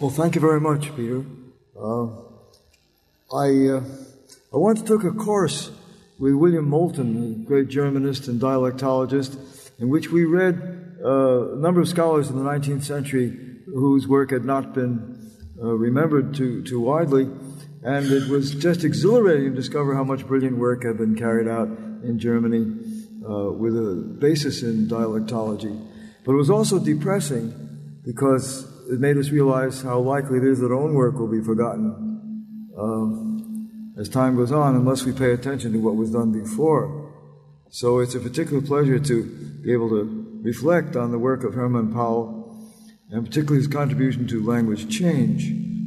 Well, thank you very much, Peter. I once took a course with William Moulton, a great Germanist and dialectologist, in which we read a number of scholars in the 19th century whose work had not been remembered too widely, and it was just exhilarating to discover how much brilliant work had been carried out in Germany with a basis in dialectology. But it was also depressing because it made us realize how likely it is that our own work will be forgotten as time goes on unless we pay attention to what was done before. So it's a particular pleasure to be able to reflect on the work of Hermann Paul, and particularly his contribution to language change.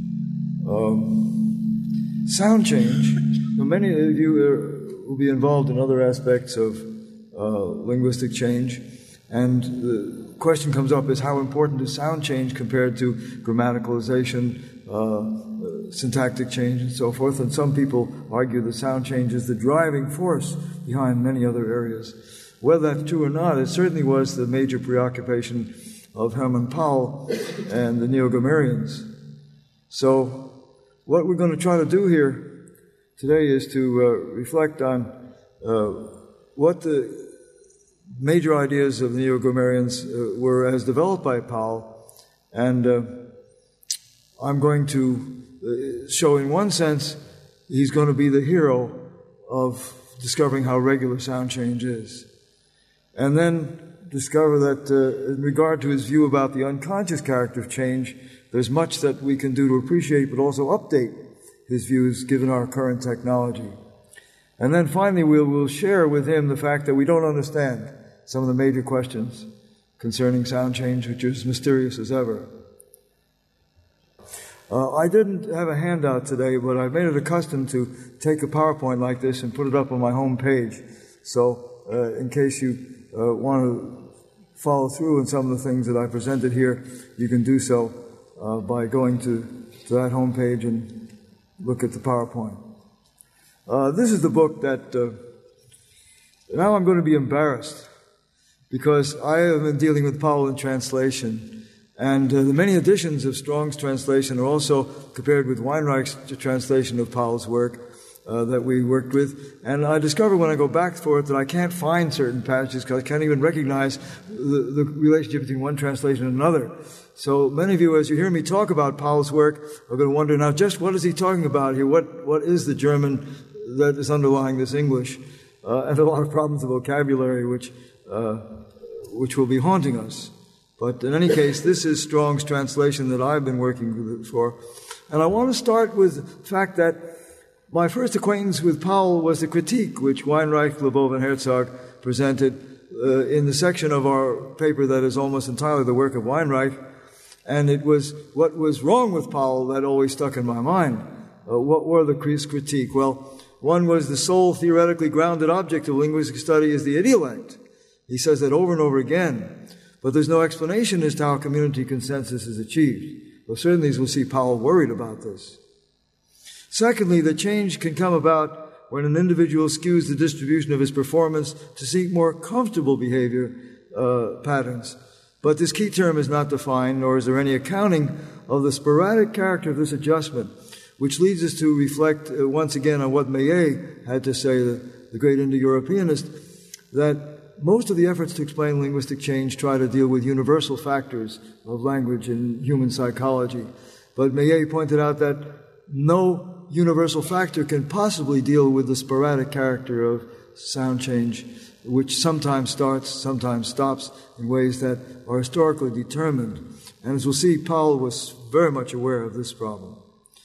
Sound change. Many of you will be involved in other aspects of linguistic change, and the question comes up is how important is sound change compared to grammaticalization, syntactic change, and so forth. And some people argue that sound change is the driving force behind many other areas. Whether that's true or not, it certainly was the major preoccupation of Hermann Paul and the Neo-Grammarians. So what we're going to try to do here today is to reflect on what the major ideas of the Neo-Grammarians were as developed by Paul, and I'm going to show in one sense he's going to be the hero of discovering how regular sound change is, and then discover that in regard to his view about the unconscious character of change, there's much that we can do to appreciate but also update his views given our current technology. And then finally we'll share with him the fact that we don't understand some of the major questions concerning sound change, which are as mysterious as ever. I didn't have a handout today, but I've made it a custom to take a PowerPoint like this and put it up on my home page. So in case you want to follow through on some of the things that I presented here, you can do so by going to that home page and look at the PowerPoint. This is the book that now I'm going to be embarrassed because I have been dealing with Paul in translation, and the many editions of Strong's translation are also compared with Weinreich's translation of Paul's work that we worked with. And I discover when I go back for it that I can't find certain passages because I can't even recognize the relationship between one translation and another. So many of you, as you hear me talk about Paul's work, are going to wonder now just what is he talking about here? What is the German that is underlying this English? And a lot of problems of vocabulary which will be haunting us. But in any case, this is Strong's translation that I've been working with for. And I want to start with the fact that my first acquaintance with Paul was the critique which Weinreich, Leboeuf, and Herzog presented in the section of our paper that is almost entirely the work of Weinreich. And it was what was wrong with Paul that always stuck in my mind. What were the critique? Well, one was the sole theoretically grounded object of linguistic study is the idiolect. He says that over and over again. But there's no explanation as to how community consensus is achieved. Well, certainly we'll see Paul worried about this. Secondly, the change can come about when an individual skews the distribution of his performance to seek more comfortable behavior patterns. But this key term is not defined, nor is there any accounting of the sporadic character of this adjustment, which leads us to reflect once again on what Millet had to say, the great Indo-Europeanist, that most of the efforts to explain linguistic change try to deal with universal factors of language and human psychology. But Millet pointed out that no universal factor can possibly deal with the sporadic character of sound change, which sometimes starts, sometimes stops in ways that are historically determined. And as we'll see, Paul was very much aware of this problem.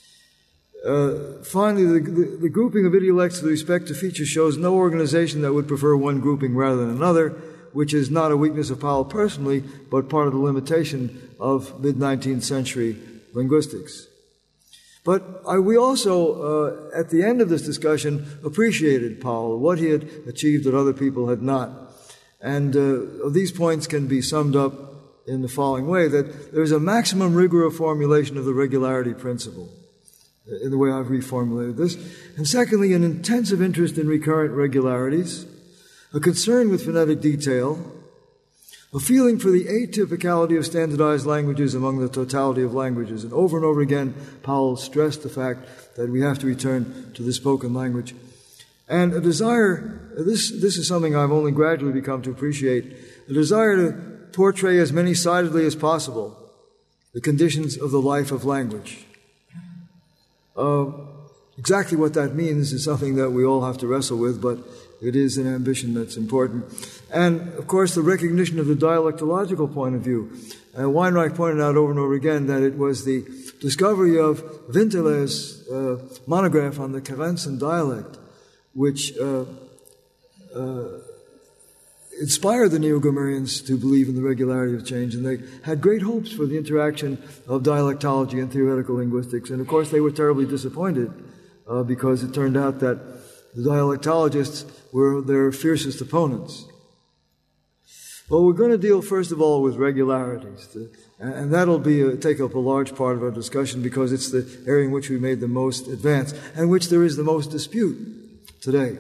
Finally, the grouping of idiolects with respect to features shows no organization that would prefer one grouping rather than another, which is not a weakness of Powell personally, but part of the limitation of mid-19th century linguistics. But we also, at the end of this discussion, appreciated Powell, what he had achieved that other people had not. And these points can be summed up in the following way, that there's a maximum rigor of formulation of the regularity principle, in the way I've reformulated this. And secondly, an intensive interest in recurrent regularities, a concern with phonetic detail, A feeling for the atypicality of standardized languages among the totality of languages. And over again, Powell stressed the fact that we have to return to the spoken language. And a desire, this is something I've only gradually become to appreciate, a desire to portray as many-sidedly as possible the conditions of the life of language. Exactly what that means is something that we all have to wrestle with, but it is an ambition that's important. And, of course, the recognition of the dialectological point of view. Weinreich pointed out over and over again that it was the discovery of Winteler's monograph on the Carensen dialect which inspired the Neo-Grammarians to believe in the regularity of change, and they had great hopes for the interaction of dialectology and theoretical linguistics. And, of course, they were terribly disappointed because it turned out that the dialectologists were their fiercest opponents. Well, we're going to deal, first of all, with regularities. And that'll take up a large part of our discussion because it's the area in which we made the most advance and which there is the most dispute today.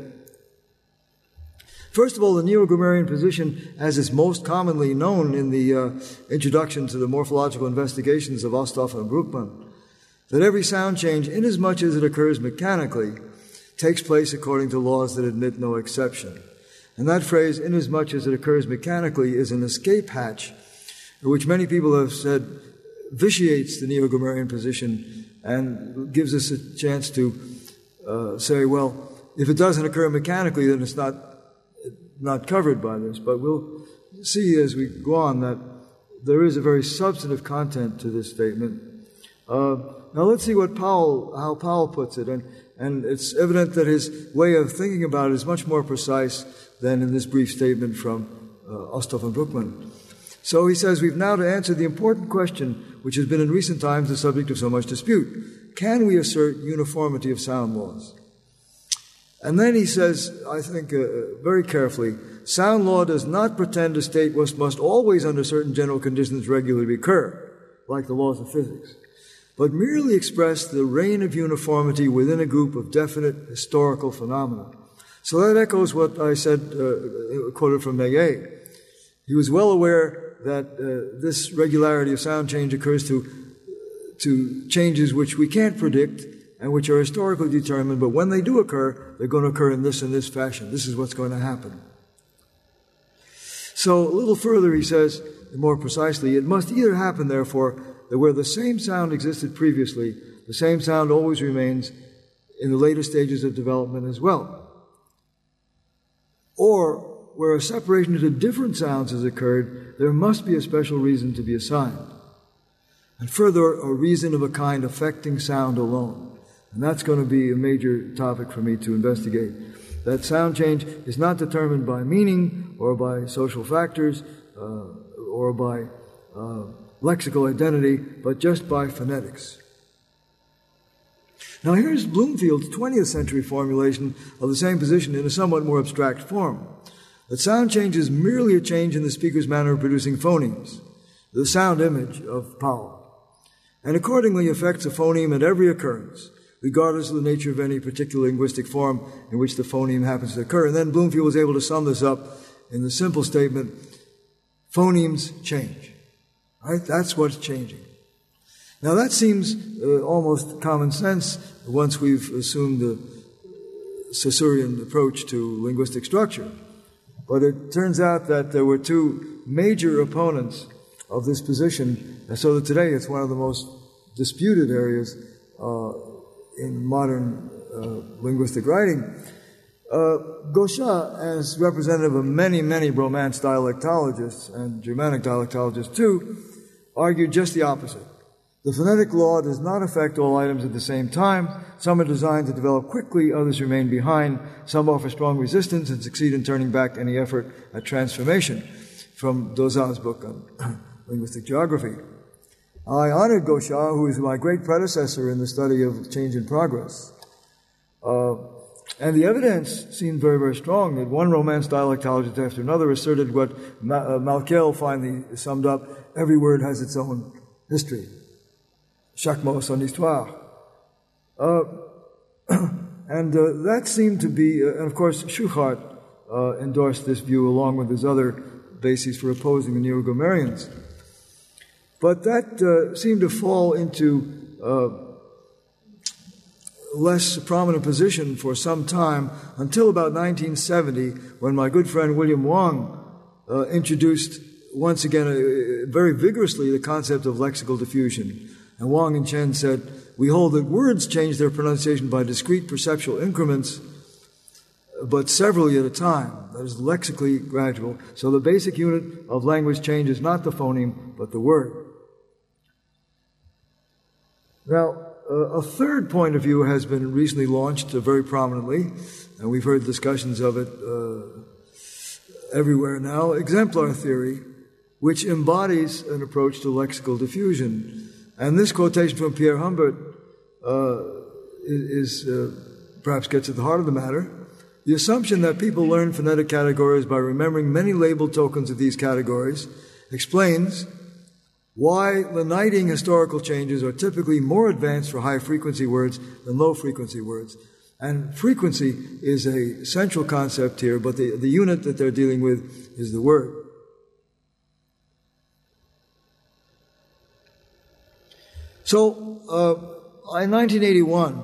First of all, the Neo-Grammarian position, as is most commonly known in the introduction to the morphological investigations of Osthoff and Bruckmann, that every sound change, inasmuch as it occurs mechanically, takes place according to laws that admit no exception. And that phrase, inasmuch as it occurs mechanically, is an escape hatch, which many people have said vitiates the Neo-Grammarian position and gives us a chance to say, well, if it doesn't occur mechanically, then it's not covered by this. But we'll see as we go on that there is a very substantive content to this statement. Now let's see how Powell puts it. And it's evident that his way of thinking about it is much more precise than in this brief statement from Osthoff and Bruckmann. So he says, we've now to answer the important question which has been in recent times the subject of so much dispute. Can we assert uniformity of sound laws? And then he says, I think very carefully, sound law does not pretend to state what must always under certain general conditions regularly occur, like the laws of physics, but merely express the reign of uniformity within a group of definite historical phenomena. So that echoes what I said, quoted from Meillet. He was well aware that this regularity of sound change occurs to changes which we can't predict and which are historically determined, but when they do occur, they're going to occur in this and this fashion. This is what's going to happen. So a little further, he says, more precisely, it must either happen, therefore, that where the same sound existed previously, the same sound always remains in the later stages of development as well. Or where a separation into different sounds has occurred, there must be a special reason to be assigned. And further, a reason of a kind affecting sound alone. And that's going to be a major topic for me to investigate. That sound change is not determined by meaning or by social factors or by lexical identity, but just by phonetics. Now here's Bloomfield's 20th century formulation of the same position in a somewhat more abstract form. That sound change is merely a change in the speaker's manner of producing phonemes, the sound image of Powell, and accordingly affects a phoneme at every occurrence, regardless of the nature of any particular linguistic form in which the phoneme happens to occur. And then Bloomfield was able to sum this up in the simple statement, phonemes change. Right? That's what's changing. Now that seems almost common sense once we've assumed the Saussurean approach to linguistic structure. But it turns out that there were two major opponents of this position, and so that today it's one of the most disputed areas in modern linguistic writing. Gauchat, as representative of many, many Romance dialectologists and Germanic dialectologists too, argued just the opposite. The phonetic law does not affect all items at the same time. Some are designed to develop quickly, others remain behind. Some offer strong resistance and succeed in turning back any effort at transformation, from Dozat's book on linguistic geography. I honored Gauchat, who is my great predecessor in the study of change in progress. And the evidence seemed very, very strong that one Romance dialectologist after another asserted what Malkiel finally summed up: every word has its own history. Chaque mot son histoire. And that seemed to be, and of course, Schuchart endorsed this view along with his other bases for opposing the Neo-Grammarians. But that seemed to fall into less prominent position for some time until about 1970, when my good friend William Wang introduced once again very vigorously the concept of lexical diffusion. And Wang and Chen said, we hold that words change their pronunciation by discrete perceptual increments, but severally at a time. That is lexically gradual. So the basic unit of language change is not the phoneme, but the word. Now, a third point of view has been recently launched very prominently, and we've heard discussions of it everywhere now, exemplar theory, which embodies an approach to lexical diffusion. And this quotation from Pierre Humbert perhaps gets at the heart of the matter. The assumption that people learn phonetic categories by remembering many labeled tokens of these categories explains why Leonidian historical changes are typically more advanced for high-frequency words than low-frequency words. And frequency is a central concept here, but the unit that they're dealing with is the word. So, in 1981,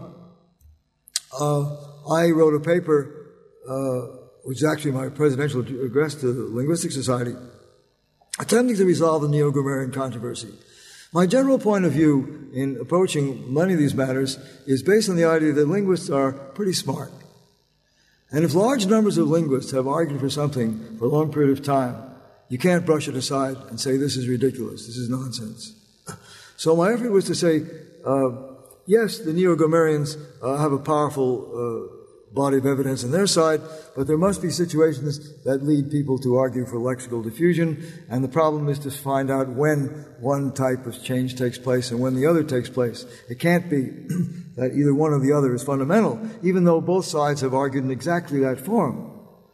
I wrote a paper, which is actually my presidential address to the Linguistic Society, attempting to resolve the Neo-Grammarian controversy. My general point of view in approaching many of these matters is based on the idea that linguists are pretty smart. And if large numbers of linguists have argued for something for a long period of time, you can't brush it aside and say, this is ridiculous, this is nonsense. So my effort was to say, yes, the Neo-Grammarians have a powerful body of evidence on their side, but there must be situations that lead people to argue for lexical diffusion, and the problem is to find out when one type of change takes place and when the other takes place. It can't be that either one or the other is fundamental, even though both sides have argued in exactly that form.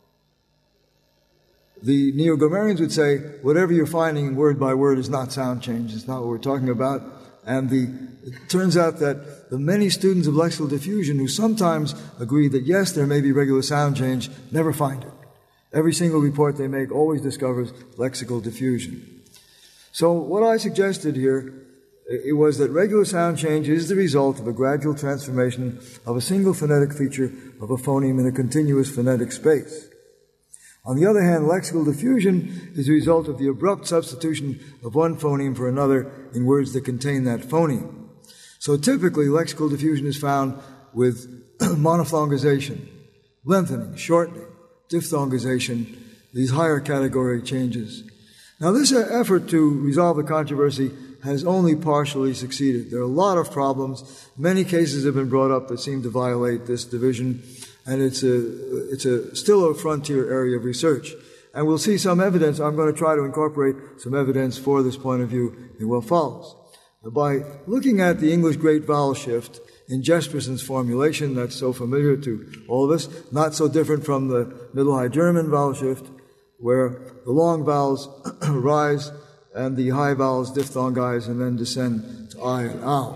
The Neo-Grammarians would say, whatever you're finding word by word is not sound change, it's not what we're talking about. And it turns out that the many students of lexical diffusion who sometimes agree that yes, there may be regular sound change, never find it. Every single report they make always discovers lexical diffusion. So what I suggested here, it was that regular sound change is the result of a gradual transformation of a single phonetic feature of a phoneme in a continuous phonetic space. On the other hand, lexical diffusion is the result of the abrupt substitution of one phoneme for another in words that contain that phoneme. So typically, lexical diffusion is found with monophthongization, lengthening, shortening, diphthongization, these higher category changes. Now, this effort to resolve the controversy has only partially succeeded. There are a lot of problems. Many cases have been brought up that seem to violate this division, and it's still a frontier area of research. And we'll see some evidence. I'm going to try to incorporate some evidence for this point of view in what follows. By looking at the English great vowel shift in Jesperson's formulation, that's so familiar to all of us, not so different from the Middle High German vowel shift, where the long vowels rise and the high vowels diphthongize and then descend to I and ow.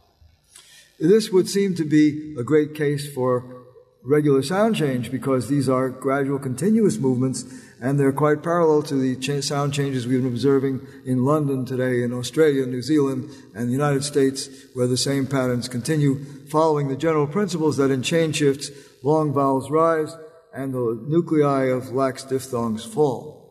This would seem to be a great case for regular sound change because these are gradual continuous movements and they're quite parallel to the sound changes we've been observing in London today, in Australia, New Zealand, and the United States, where the same patterns continue, following the general principles that in chain shifts, long vowels rise and the nuclei of lax diphthongs fall.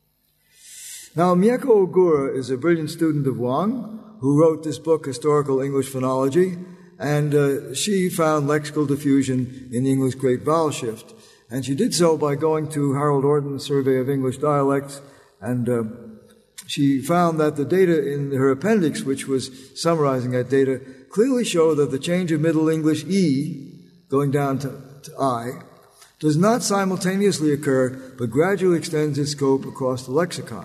Now, Mieko Ogura is a brilliant student of Wang, who wrote this book, Historical English Phonology, and she found lexical diffusion in the English great vowel shift. And she did so by going to Harold Orton's Survey of English Dialects, and she found that the data in her appendix, which was summarizing that data, clearly showed that the change of Middle English E, going down to I, does not simultaneously occur, but gradually extends its scope across the lexicon.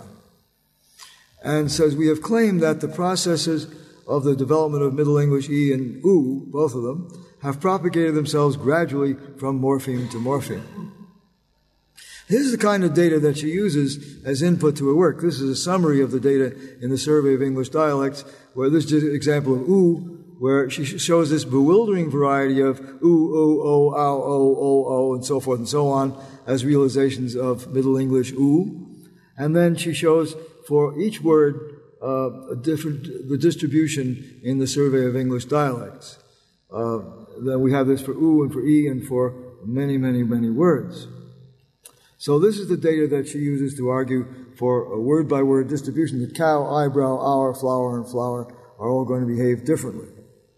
And says we have claimed that the processes of the development of Middle English E and U, both of them, have propagated themselves gradually from morpheme to morpheme. This is the kind of data that she uses as input to her work. This is a summary of the data in the Survey of English Dialects, where this is an example of U, where she shows this bewildering variety of U, O, ow, O, and so forth and so on as realizations of Middle English U. And then she shows for each word the distribution in the Survey of English Dialects. Then we have this for oo and for e and for many, many, many words. So this is the data that she uses to argue for a word-by-word distribution, that cow, eyebrow, hour, flower, and flower are all going to behave differently.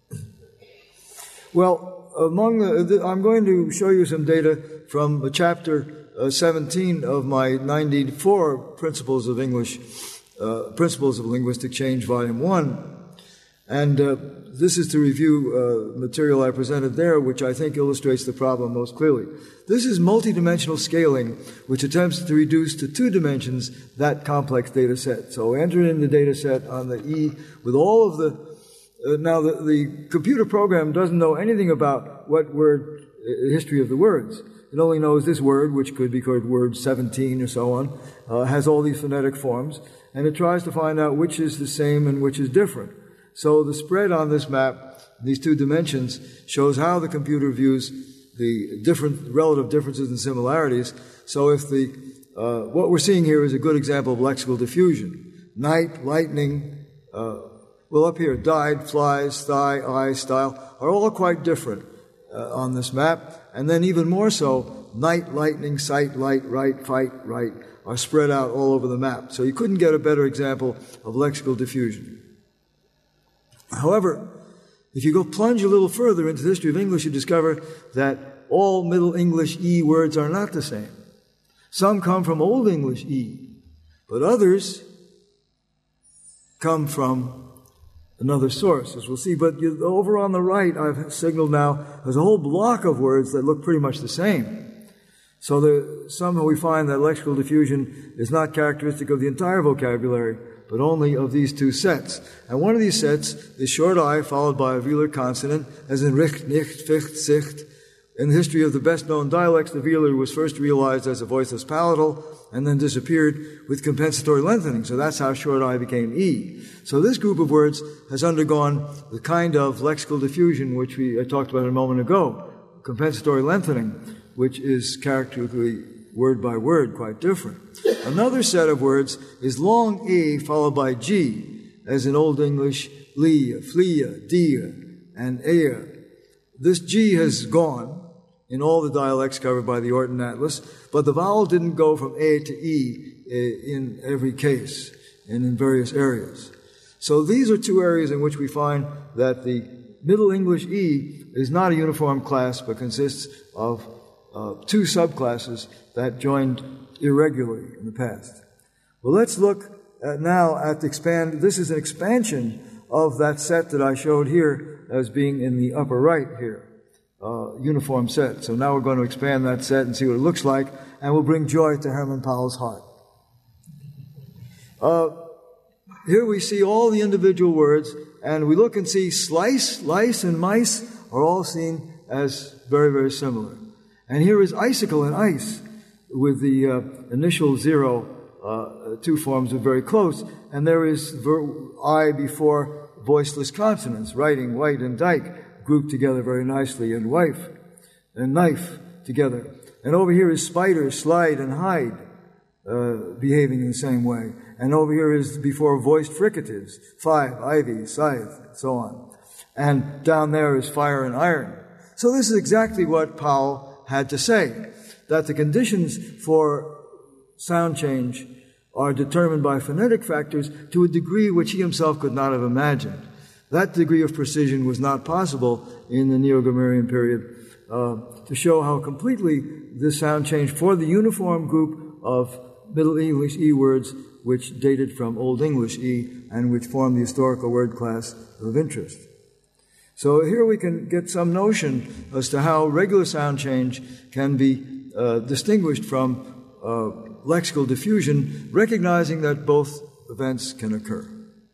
Well, I'm going to show you some data from chapter 17 of my 94 Principles of Linguistic Change, Volume 1. And this is to review material I presented there, which I think illustrates the problem most clearly. This is multidimensional scaling, which attempts to reduce to 2 dimensions that complex data set. So enter in the data set on the E with all of the... now, the computer program doesn't know anything about what word, history of the words. It only knows this word, which could be called word 17 or so on, has all these phonetic forms, and it tries to find out which is the same and which is different. So the spread on this map, these 2 dimensions, shows how the computer views the different relative differences and similarities. So if what we're seeing here is a good example of lexical diffusion. Night, lightning, up here, died, flies, thigh, eye, style, are all quite different on this map. And then even more so, night, lightning, sight, light, right, fight, right, are spread out all over the map. So you couldn't get a better example of lexical diffusion. However, if you go plunge a little further into the history of English, you discover that all Middle English E words are not the same. Some come from Old English E, but others come from another source, as we'll see. But over on the right, I've signaled now, there's a whole block of words that look pretty much the same. So somehow we find that lexical diffusion is not characteristic of the entire vocabulary, but only of these 2 sets. And one of these sets is short I followed by a velar consonant, as in richt, nicht, ficht, sicht. In the history of the best-known dialects, the velar was first realized as a voiceless palatal and then disappeared with compensatory lengthening. So that's how short I became E. So this group of words has undergone the kind of lexical diffusion which I talked about a moment ago, compensatory lengthening, which is characteristically word by word quite different. Another set of words is long A followed by G, as in Old English, lia, flia, dia, and ea. This G has gone in all the dialects covered by the Orton Atlas, but the vowel didn't go from A to E in every case and in various areas. So these are 2 areas in which we find that the Middle English E is not a uniform class, but consists of 2 subclasses that joined irregularly in the past. Well, let's look now at this is an expansion of that set that I showed here as being in the upper right here, uniform set. So now we're going to expand that set and see what it looks like, and we'll bring joy to Hermann Powell's heart. Here we see all the individual words, and we look and see slice, lice, and mice are all seen as very, very similar. And here is icicle and ice, with the initial 0, 2 forms are very close, and there is I before voiceless consonants, writing, white, and dyke, grouped together very nicely, and wife and knife together. And over here is spider, slide, and hide, behaving in the same way. And over here is before voiced fricatives, 5, ivy, scythe, and so on. And down there is fire and iron. So this is exactly what Powell had to say, that the conditions for sound change are determined by phonetic factors to a degree which he himself could not have imagined. That degree of precision was not possible in the Neo-Grammarian period to show how completely this sound changed for the uniform group of Middle English E words which dated from Old English E and which formed the historical word class of interest. So here we can get some notion as to how regular sound change can be distinguished from lexical diffusion, recognizing that both events can occur.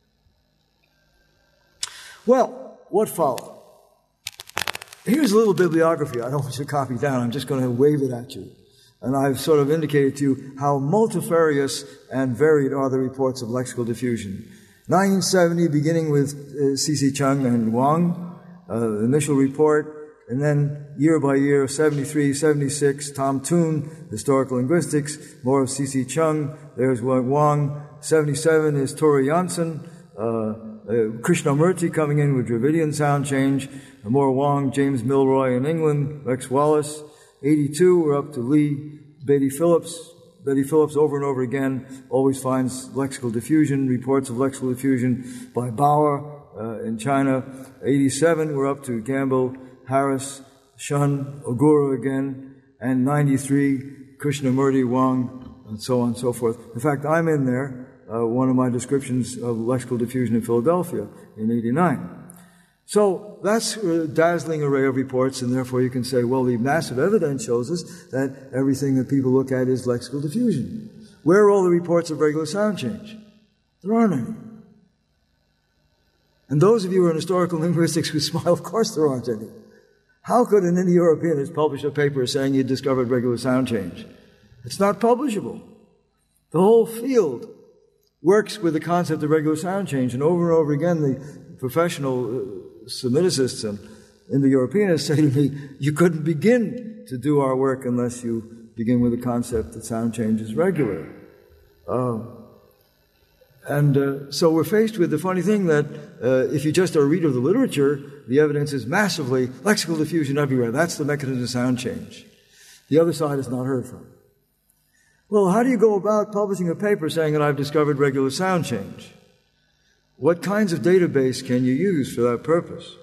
Well, what followed? Here's a little bibliography. I don't want you to copy down. I'm just going to wave it at you. And I've sort of indicated to you how multifarious and varied are the reports of lexical diffusion. 1970, beginning with C.C. Chung and Wang, initial report, and then year by year, 73, 76, Tom Toon, Historical Linguistics, more of C.C. Chung, there's Wang 77 is Tori Janssen, Krishnamurti coming in with Dravidian sound change, more Wang, James Milroy in England, Rex Wallace. 82, we're up to Lee, Betty Phillips. Betty Phillips over and over again always finds lexical diffusion, reports of lexical diffusion by Bauer in China. 87, we're up to Gamble, Harris, Shun, Ogura again, and 93, Krishnamurti, Wang, and so on and so forth. In fact, I'm in there, one of my descriptions of lexical diffusion in Philadelphia in 89. So that's a dazzling array of reports, and therefore you can say, well, the massive evidence shows us that everything that people look at is lexical diffusion. Where are all the reports of regular sound change? There aren't any. And those of you who are in historical linguistics who smile, of course there aren't any. How could an Indo-Europeanist publish a paper saying he discovered regular sound change? It's not publishable. The whole field works with the concept of regular sound change, and over again the professional Semiticists and Indo-Europeanists say to me, you couldn't begin to do our work unless you begin with the concept that sound change is regular. So we're faced with the funny thing that if you just are a reader of the literature, the evidence is massively lexical diffusion everywhere. That's the mechanism of sound change. The other side is not heard from. Well, how do you go about publishing a paper saying that I've discovered regular sound change? What kinds of database can you use for that purpose?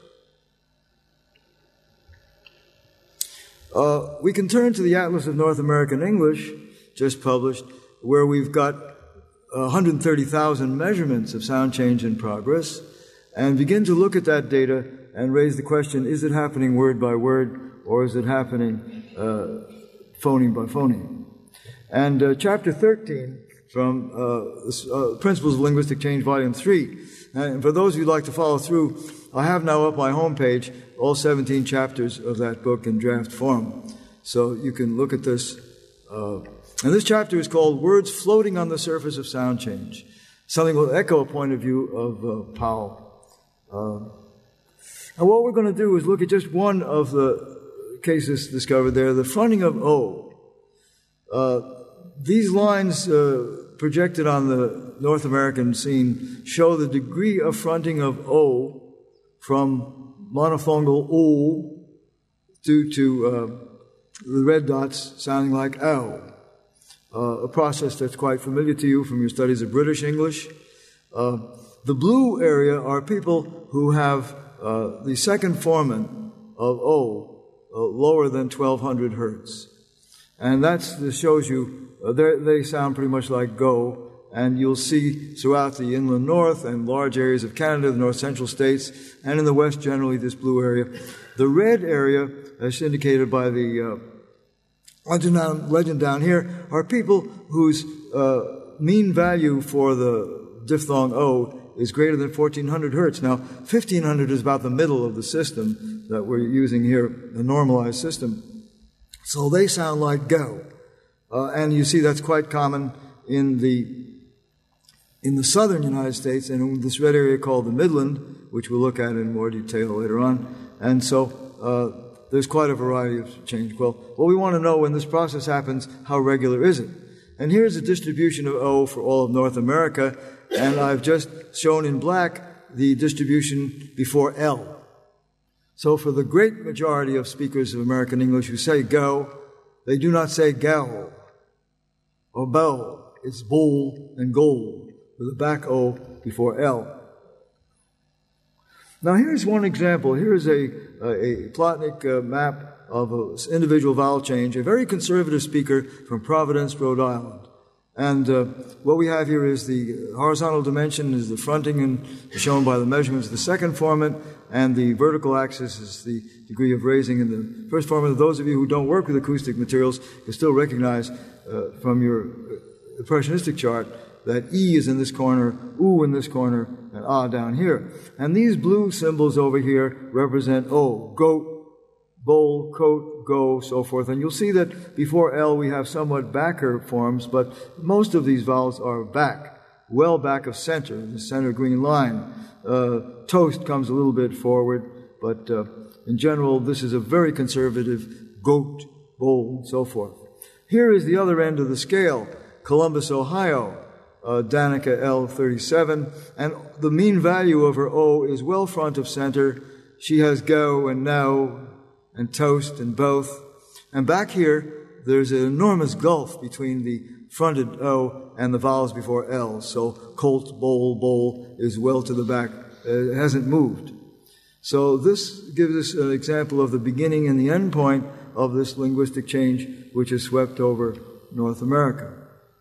We can turn to the Atlas of North American English, just published, where we've got 130,000 measurements of sound change in progress, and begin to look at that data and raise the question, is it happening word by word, or is it happening phoneme by phoneme? And chapter 13 from Principles of Linguistic Change, Volume 3. And for those of you who'd like to follow through, I have now up my homepage all 17 chapters of that book in draft form. So you can look at this. And this chapter is called Words Floating on the Surface of Sound Change. Something will echo a point of view of Powell. And what we're going to do is look at just one of the cases discovered there, the fronting of O. These lines projected on the North American scene show the degree of fronting of O from monophthongal O to the red dots sounding like O. A process that's quite familiar to you from your studies of British English. The blue area are people who have the second foreman of O lower than 1200 hertz. And this shows you, they sound pretty much like go, and you'll see throughout the inland north and large areas of Canada, the north central states, and in the west generally this blue area. The red area, as indicated by the legend down here, are people whose mean value for the diphthong O is greater than 1400 hertz. Now, 1500 is about the middle of the system that we're using here, the normalized system. So they sound like go. And you see that's quite common in the southern United States and in this red area called the Midland, which we'll look at in more detail later on. And so there's quite a variety of change. Well, what we want to know when this process happens, how regular is it? And here's a distribution of O for all of North America, and I've just shown in black the distribution before L. So for the great majority of speakers of American English who say go, they do not say go or bow. It's bowl and gold with a back O before L. Now here's one example. Here's a Plotnik map of an individual vowel change, a very conservative speaker from Providence, Rhode Island. And what we have here is the horizontal dimension is the fronting and shown by the measurements of the second formant, and the vertical axis is the degree of raising in the first formant. Those of you who don't work with acoustic materials can still recognize from your impressionistic chart that E is in this corner, U in this corner, and A down here. And these blue symbols over here represent O, goat, bowl, coat, go, so forth. And you'll see that before L we have somewhat backer forms, but most of these vowels are back, well back of center, the center green line. Toast comes a little bit forward, but in general this is a very conservative goat, bowl, and so forth. Here is the other end of the scale. Columbus, Ohio, Danica L37, and the mean value of her O is well front of center. She has go and no and toast and both. And back here, there's an enormous gulf between the fronted O and the vowels before L. So colt, bowl is well to the back. It hasn't moved. So this gives us an example of the beginning and the end point of this linguistic change which has swept over North America.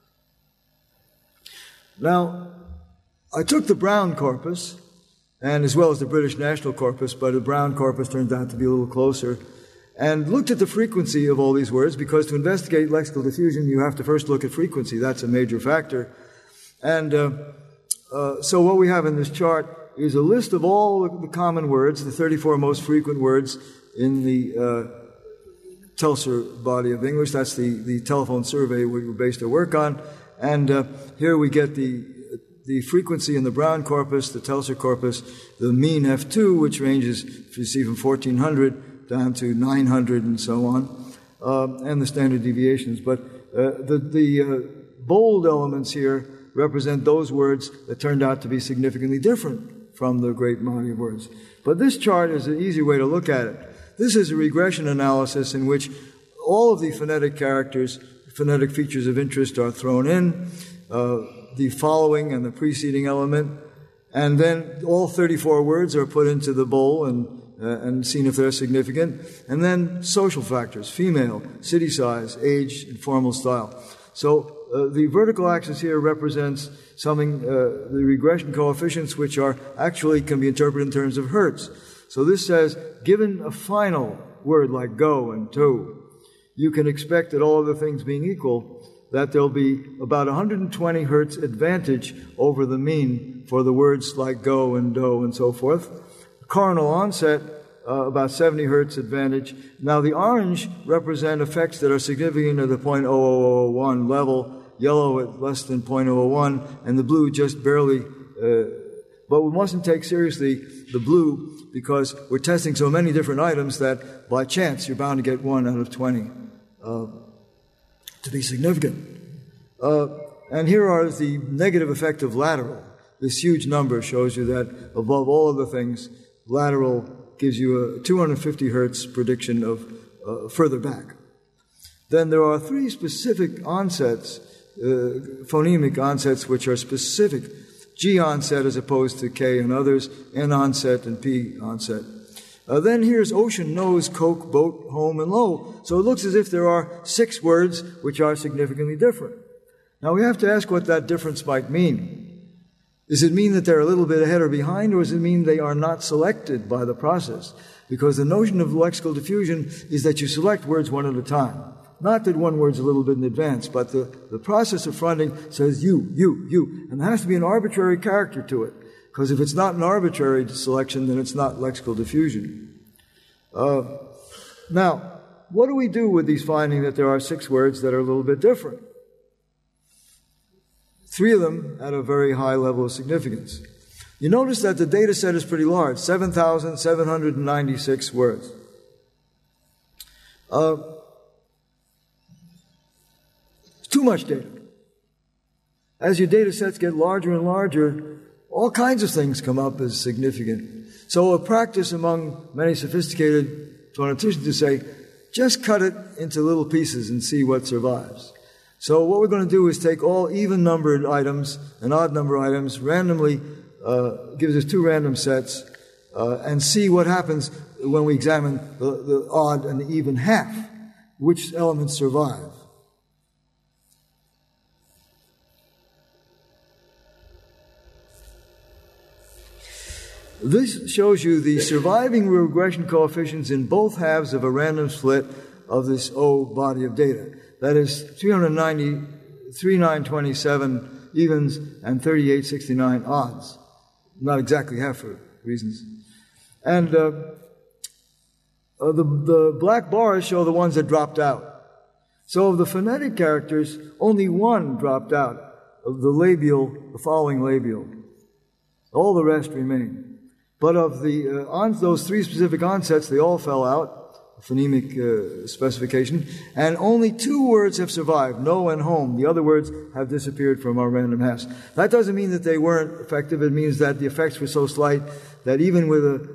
Now, I took the Brown corpus, and as well as the British National Corpus, but the Brown corpus turns out to be a little closer, and looked at the frequency of all these words, because to investigate lexical diffusion, you have to first look at frequency. That's a major factor. And so what we have in this chart is a list of all the common words, the 34 most frequent words in the Telsur body of English. That's the telephone survey we based our work on. And here we get the frequency in the Brown corpus, the Telsur corpus, the mean F2, which ranges, you see, from 1400 down to 900 and so on, and the standard deviations. But the bold elements here represent those words that turned out to be significantly different from the great body of words. But this chart is an easy way to look at it. This is a regression analysis in which all of the phonetic characters, phonetic features of interest are thrown in, the following and the preceding element, and then all 34 words are put into the bowl and seen if they're significant, and then social factors, female, city size, age, and formal style. So the vertical axis here represents something, the regression coefficients, which actually can be interpreted in terms of hertz. So this says, given a final word like go and to, you can expect that all other things being equal, that there'll be about 120 hertz advantage over the mean for the words like go and do and so forth. Coronal onset, about 70 hertz advantage. Now the orange represent effects that are significant at the 0.0001 level, yellow at less than 0.001, and the blue just barely. But we mustn't take seriously the blue because we're testing so many different items that by chance you're bound to get 1 out of 20 to be significant. And here are the negative effect of lateral. This huge number shows you that above all other things, lateral gives you a 250 hertz prediction of further back. Then there are 3 specific onsets, phonemic onsets, which are specific. G onset as opposed to K and others, N onset and P onset. Then here's ocean, nose, coke, boat, home, and low. So it looks as if there are 6 words which are significantly different. Now we have to ask what that difference might mean. Does it mean that they're a little bit ahead or behind, or does it mean they are not selected by the process? Because the notion of lexical diffusion is that you select words one at a time. Not that one word's a little bit in advance, but the process of fronting says you. And there has to be an arbitrary character to it. Because if it's not an arbitrary selection, then it's not lexical diffusion. Now, what do we do with these finding that there are 6 words that are a little bit different? 3 of them at a very high level of significance. You notice that the data set is pretty large, 7,796 words. Too much data. As your data sets get larger and larger, all kinds of things come up as significant. So a practice among many sophisticated phoneticians to say, just cut it into little pieces and see what survives. So what we're going to do is take all even-numbered items and odd-number items, randomly gives us 2 random sets, and see what happens when we examine the odd and the even half, which elements survive. This shows you the surviving regression coefficients in both halves of a random split of this O body of data. That is 390, 3927 evens and 3869 odds. Not exactly half for reasons. And the black bars show the ones that dropped out. So of the phonetic characters, only 1 dropped out of the following labial. All the rest remain. But of those 3 specific onsets, they all fell out. phonemic specification, and only 2 words have survived, no and home. The other words have disappeared from our random hash. That doesn't mean that they weren't effective. It means that the effects were so slight that even with a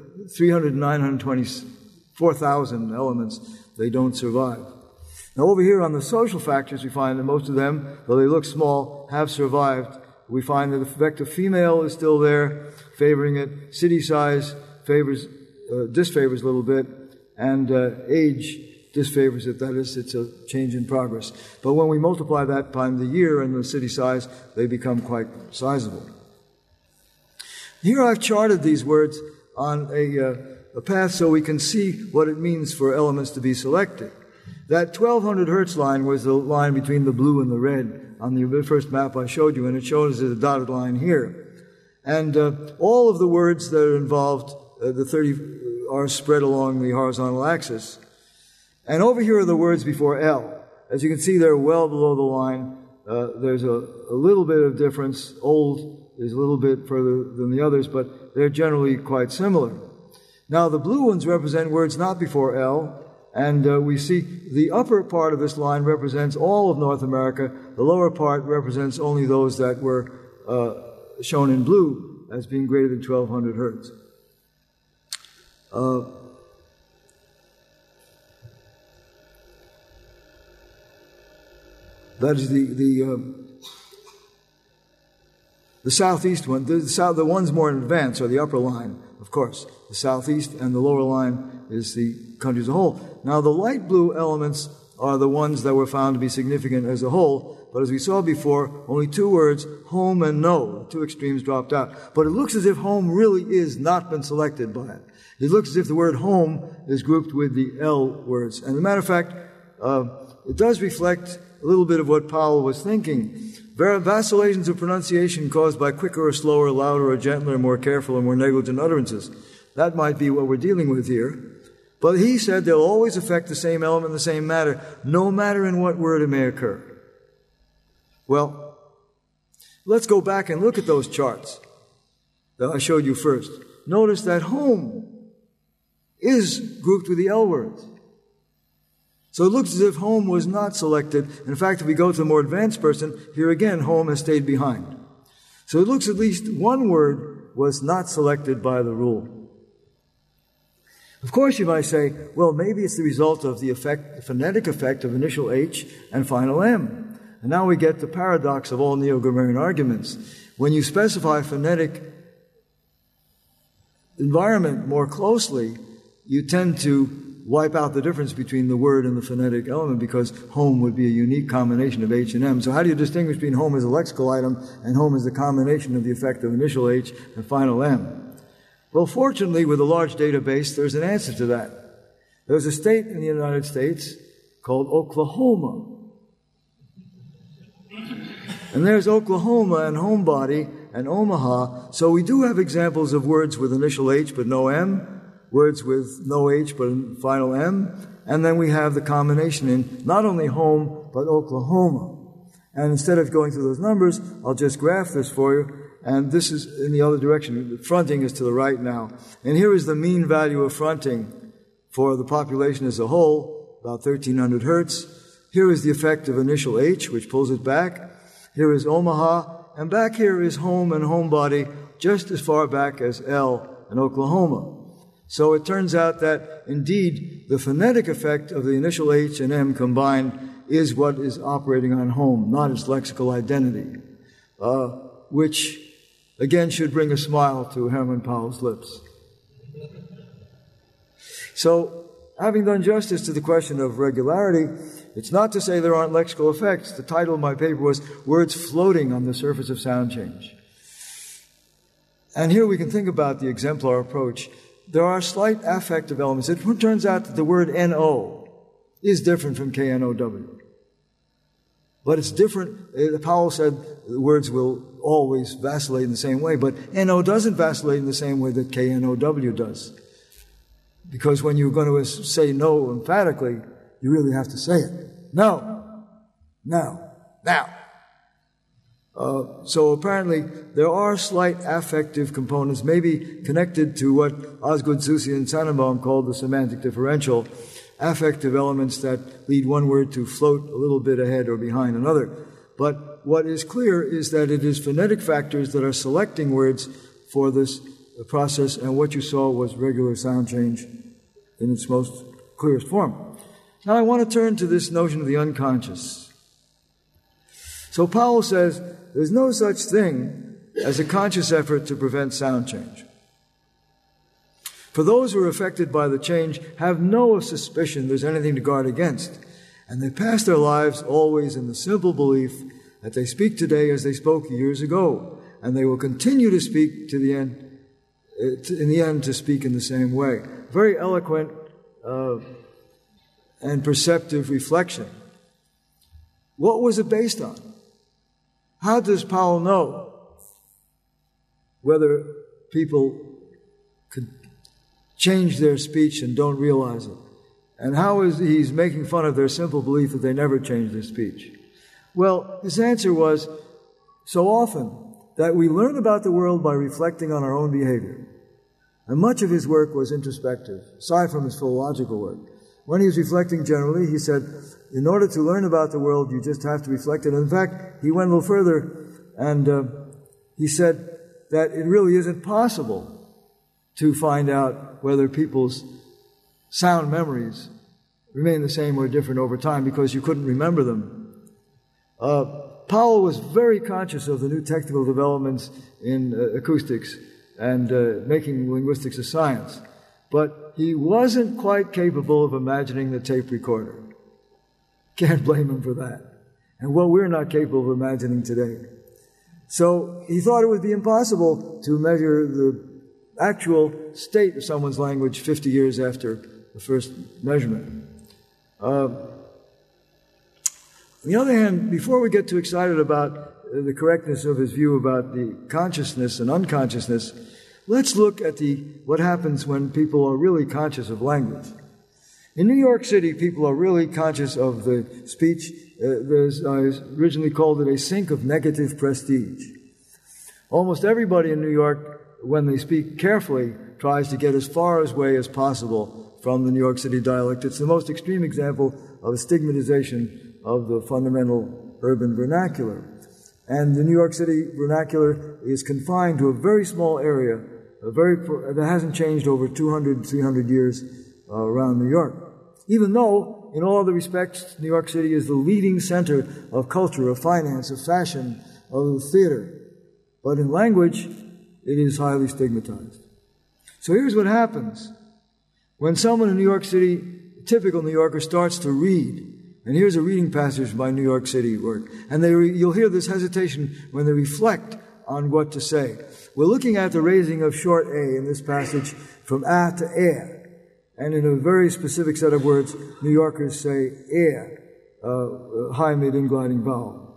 924,000 elements, they don't survive. Now over here on the social factors, we find that most of them, though they look small, have survived. We find that the effect of female is still there, favoring it. City size disfavors a little bit, and age disfavors it. That is, it's a change in progress. But when we multiply that by the year and the city size, they become quite sizable. Here I've charted these words on a path so we can see what it means for elements to be selected. That 1200 hertz line was the line between the blue and the red on the first map I showed you, and it shows as a dotted line here. And all of the words that are involved, the 30, are spread along the horizontal axis. And over here are the words before L. As you can see, they're well below the line. There's a little bit of difference. Old is a little bit further than the others, but they're generally quite similar. Now, the blue ones represent words not before L, and we see the upper part of this line represents all of North America. The lower part represents only those that were shown in blue as being greater than 1200 hertz. That is the southeast one. The ones more in advance are the upper line, of course. The southeast, and the lower line is the country as a whole. Now, the light blue elements are the ones that were found to be significant as a whole, but as we saw before, only 2 words, home and no. The 2 extremes dropped out. But it looks as if home really is not been selected by it. It looks as if the word home is grouped with the L words. And as a matter of fact, it does reflect a little bit of what Powell was thinking. Vacillations of pronunciation caused by quicker or slower, louder or gentler, more careful or more negligent utterances. That might be what we're dealing with here. But he said they'll always affect the same element, the same matter, no matter in what word it may occur. Well, let's go back and look at those charts that I showed you first. Notice that home is grouped with the L words. So it looks as if home was not selected. In fact, if we go to the more advanced person, here again, home has stayed behind. So it looks at least one word was not selected by the rule. Of course, you might say, well, maybe it's the result of the phonetic effect of initial H and final M. And now we get the paradox of all Neo-Grammarian arguments. When you specify phonetic environment more closely, you tend to wipe out the difference between the word and the phonetic element, because home would be a unique combination of H and M. So how do you distinguish between home as a lexical item and home as the combination of the effect of initial H and final M? Well, fortunately, with a large database, there's an answer to that. There's a state in the United States called Oklahoma. And there's Oklahoma and homebody and Omaha. So we do have examples of words with initial H but no M, words with no H but final M, and then we have the combination in not only home but Oklahoma. And instead of going through those numbers, I'll just graph this for you, and this is in the other direction. The fronting is to the right now. And here is the mean value of fronting for the population as a whole, about 1300 hertz. Here is the effect of initial H, which pulls it back. Here is Omaha, and back here is home and homebody, just as far back as L and Oklahoma. So it turns out that, indeed, the phonetic effect of the initial H and M combined is what is operating on home, not its lexical identity, which, again, should bring a smile to Hermann Powell's lips. So, having done justice to the question of regularity, it's not to say there aren't lexical effects. The title of my paper was Words Floating on the Surface of Sound Change. And here we can think about the exemplar approach. There are slight affective elements. It turns out that the word N-O is different from K-N-O-W. But it's different. Powell said the words will always vacillate in the same way, but N-O doesn't vacillate in the same way that K-N-O-W does. Because when you're going to say no emphatically, you really have to say it. No. Now. So apparently there are slight affective components, maybe connected to what Osgood, Susi, and Sonnenbaum called the semantic differential, affective elements that lead one word to float a little bit ahead or behind another. But what is clear is that it is phonetic factors that are selecting words for this process, and what you saw was regular sound change in its most clearest form. Now I want to turn to this notion of the unconscious. So Powell says there's no such thing as a conscious effort to prevent sound change. For those who are affected by the change have no suspicion there's anything to guard against, and they pass their lives always in the simple belief that they speak today as they spoke years ago, and they will continue to speak to the end, in the end to speak in the same way. Very eloquent and perceptive reflection. What was it based on? How does Powell know whether people could change their speech and don't realize it? And how is he's making fun of their simple belief that they never change their speech? Well, his answer was, so often that we learn about the world by reflecting on our own behavior. And much of his work was introspective, aside from his philological work. When he was reflecting generally, he said, in order to learn about the world, you just have to reflect it. And in fact, he went a little further, and he said that it really isn't possible to find out whether people's sound memories remain the same or different over time, because you couldn't remember them. Powell was very conscious of the new technical developments in acoustics and making linguistics a science. But he wasn't quite capable of imagining the tape recorder. Can't blame him for that. And what we're not capable of imagining today. So he thought it would be impossible to measure the actual state of someone's language 50 years after the first measurement. On the other hand, before we get too excited about the correctness of his view about the consciousness and unconsciousness, let's look at what happens when people are really conscious of language. In New York City, people are really conscious of the speech. I originally called it a sink of negative prestige. Almost everybody in New York, when they speak carefully, tries to get as far away as possible from the New York City dialect. It's the most extreme example of a stigmatization of the fundamental urban vernacular. And the New York City vernacular is confined to a very small area, that hasn't changed over 200, 300 years around New York. Even though, in all other respects, New York City is the leading center of culture, of finance, of fashion, of theater. But in language, it is highly stigmatized. So here's what happens. When someone in New York City, a typical New Yorker, starts to read, and here's a reading passage by New York City work, and you'll hear this hesitation when they reflect on what to say. We're looking at the raising of short A in this passage from A to air. And in a very specific set of words, New Yorkers say air, high, mid, and gliding vowel.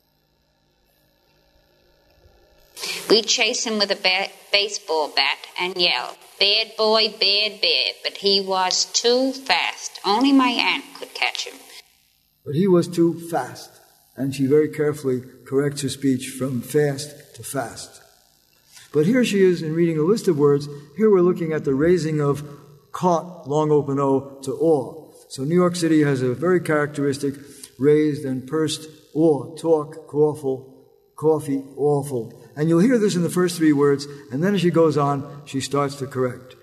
We chase him with a baseball bat and yell, "Bad boy, bad, bad," but he was too fast. Only my aunt could catch him. But he was too fast, and she very carefully corrects her speech from fast to fast. But here she is in reading a list of words. Here we're looking at the raising of caught, long open O, to aw. So New York City has a very characteristic raised and pursed aw, talk, awful, coffee, awful. And you'll hear this in the first three words, and then as she goes on, she starts to correct.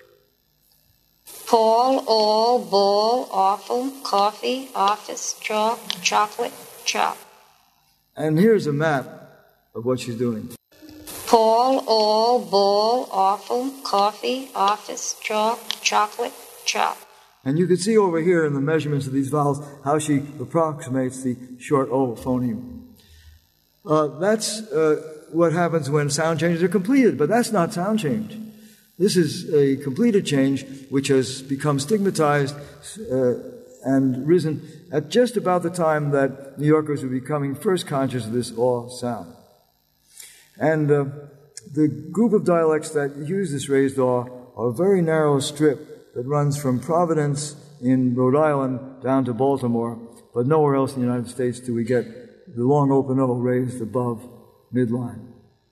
Paul, all, ball, awful, coffee, office, chalk, chocolate, chop. And here's a map of what she's doing. Paul, all, ball, awful, coffee, office, chalk, chocolate, chop. And you can see over here in the measurements of these vowels how she approximates the short O phoneme. That's what happens when sound changes are completed, but that's not sound change. This is a completed change which has become stigmatized and risen at just about the time that New Yorkers were becoming first conscious of this aw sound. And the group of dialects that use this raised aw are a very narrow strip that runs from Providence in Rhode Island down to Baltimore, but nowhere else in the United States do we get the long open O raised above midline.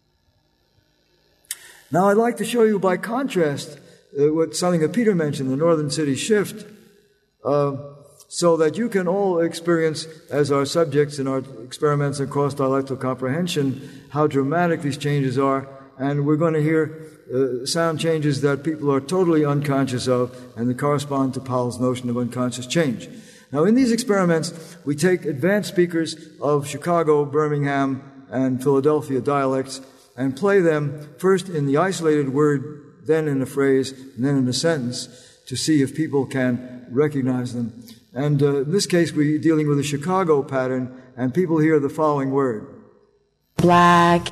Now I'd like to show you by contrast something that Peter mentioned, the Northern City shift. so that you can all experience, as our subjects in our experiments in cross-dialectal comprehension, how dramatic these changes are. And we're going to hear sound changes that people are totally unconscious of, and they correspond to Powell's notion of unconscious change. Now, in these experiments, we take advanced speakers of Chicago, Birmingham, and Philadelphia dialects and play them first in the isolated word, then in a phrase, and then in a sentence, to see if people can recognize them. And in this case, we're dealing with a Chicago pattern, and people hear the following word. Black.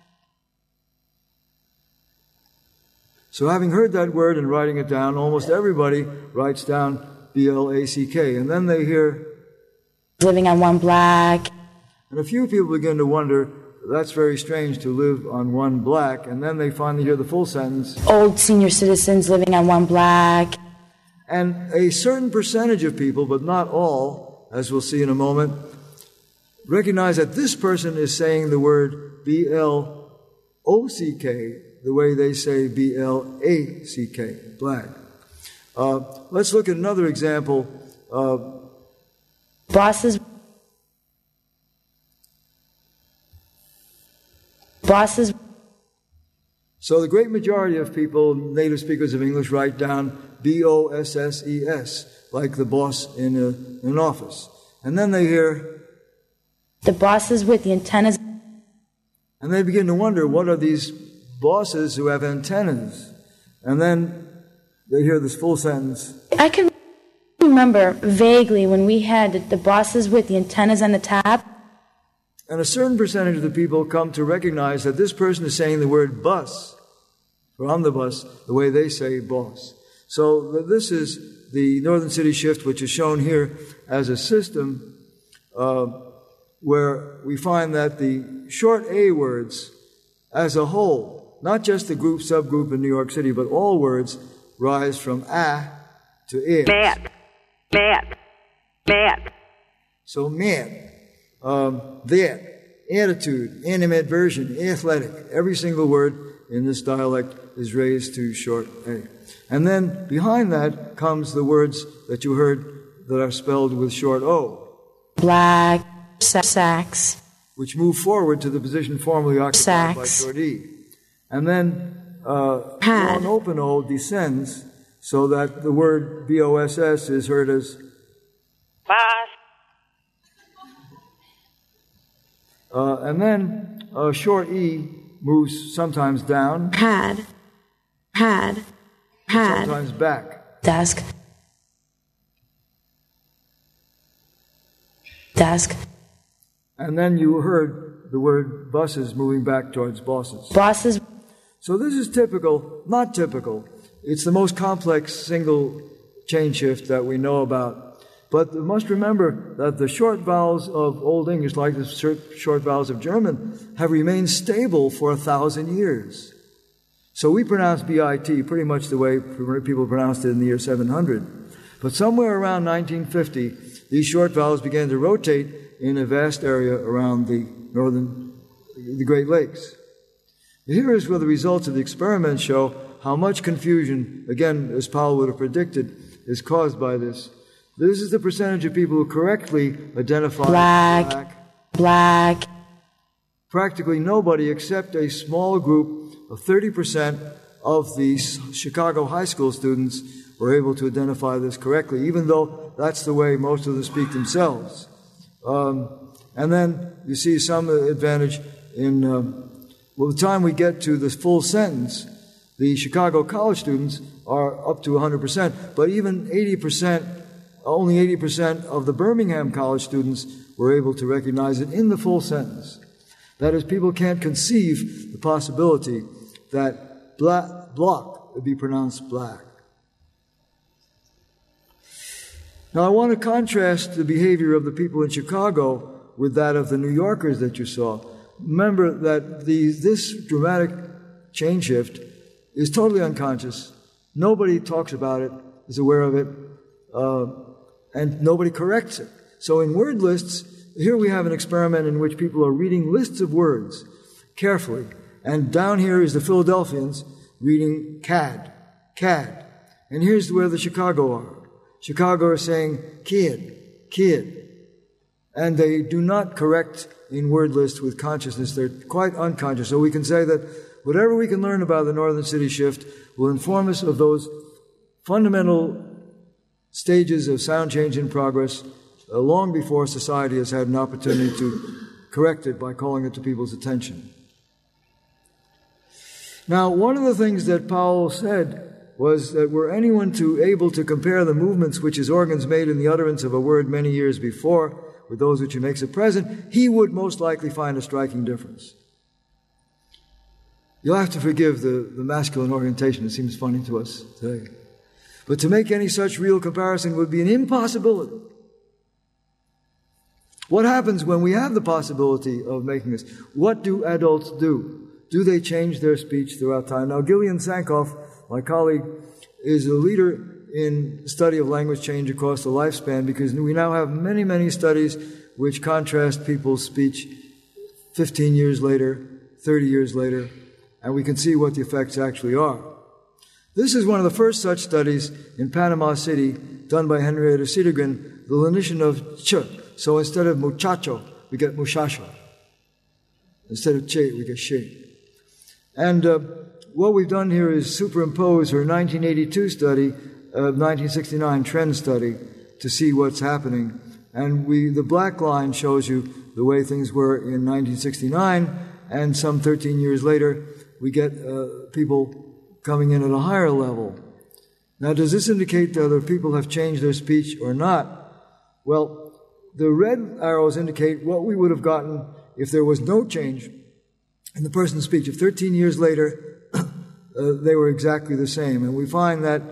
So having heard that word and writing it down, almost everybody writes down B-L-A-C-K. And then they hear Living on one black. And a few people begin to wonder, that's very strange to live on one black. And then they finally hear the full sentence. Old senior citizens living on one black. And a certain percentage of people, but not all, as we'll see in a moment, recognize that this person is saying the word B-L-O-C-K the way they say B-L-A-C-K, black. Let's look at another example. Bosses. So the great majority of people, native speakers of English, write down B-O-S-S-E-S, like the boss in an office. And then they hear the bosses with the antennas. And they begin to wonder, what are these bosses who have antennas? And then they hear this full sentence. I can remember vaguely when we had the bosses with the antennas on the top. And a certain percentage of the people come to recognize that this person is saying the word bus, or on the bus, the way they say boss. So this is the Northern City shift, which is shown here as a system where we find that the short A words as a whole, not just the group, subgroup in New York City, but all words rise from a to I. Mad. So mad, that, attitude, animadversion, athletic. Every single word in this dialect is raised to short A. And then behind that comes the words that you heard that are spelled with short O. Black, sax. Which move forward to the position formerly occupied by short E. And then long open O descends so that the word B-O-S-S is heard as boss. And then short E moves sometimes down. Had. Sometimes back. Desk. And then you heard the word buses moving back towards bosses. Bosses. So this is typical, not typical. It's the most complex single chain shift that we know about. But we must remember that the short vowels of Old English, like the short vowels of German, have remained stable for 1,000 years. So we pronounce B-I-T pretty much the way people pronounced it in the year 700. But somewhere around 1950, these short vowels began to rotate in a vast area around the Great Lakes. Here is where the results of the experiment show how much confusion, again, as Powell would have predicted, is caused by this. This is the percentage of people who correctly identify black. Practically nobody except a small group of 30% of the Chicago high school students were able to identify this correctly, even though that's the way most of them speak themselves. And then you see some advantage in, by the time we get to the full sentence, the Chicago college students are up to 100%, but even 80%, only 80% of the Birmingham college students were able to recognize it in the full sentence. That is, people can't conceive the possibility that block would be pronounced black. Now, I want to contrast the behavior of the people in Chicago with that of the New Yorkers that you saw. Remember that this dramatic chain shift is totally unconscious. Nobody talks about it, is aware of it, and nobody corrects it. So in word lists, here we have an experiment in which people are reading lists of words carefully. And down here is the Philadelphians reading cad. And here's where the Chicago are. Chicago are saying kid, kid. And they do not correct in word lists with consciousness. They're quite unconscious. So we can say that whatever we can learn about the Northern City shift will inform us of those fundamental stages of sound change in progress long before society has had an opportunity to correct it by calling it to people's attention. Now, one of the things that Powell said was that were anyone able to compare the movements which his organs made in the utterance of a word many years before with those which he makes at present, he would most likely find a striking difference. You'll have to forgive the masculine orientation. It seems funny to us today. But to make any such real comparison would be an impossibility. What happens when we have the possibility of making this? What do adults do? Do they change their speech throughout time? Now, Gillian Sankoff, my colleague, is a leader in study of language change across the lifespan, because we now have many, many studies which contrast people's speech 15 years later, 30 years later, and we can see what the effects actually are. This is one of the first such studies in Panama City done by Henrietta Cedergren, the lenition of ch. So instead of muchacho, we get muchacho. Instead of che, we get she. And what we've done here is superimpose her 1982 study of 1969 trend study to see what's happening. And the black line shows you the way things were in 1969, and some 13 years later, we get people coming in at a higher level. Now, does this indicate that other people have changed their speech or not? Well, the red arrows indicate what we would have gotten if there was no change in the person's speech. If 13 years later, they were exactly the same. And we find that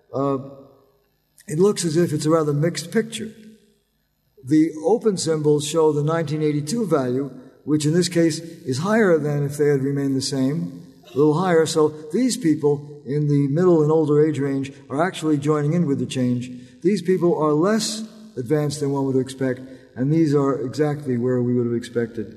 it looks as if it's a rather mixed picture. The open symbols show the 1982 value, which in this case is higher than if they had remained the same, a little higher. So these people in the middle and older age range are actually joining in with the change. These people are less advanced than one would expect, and these are exactly where we would have expected.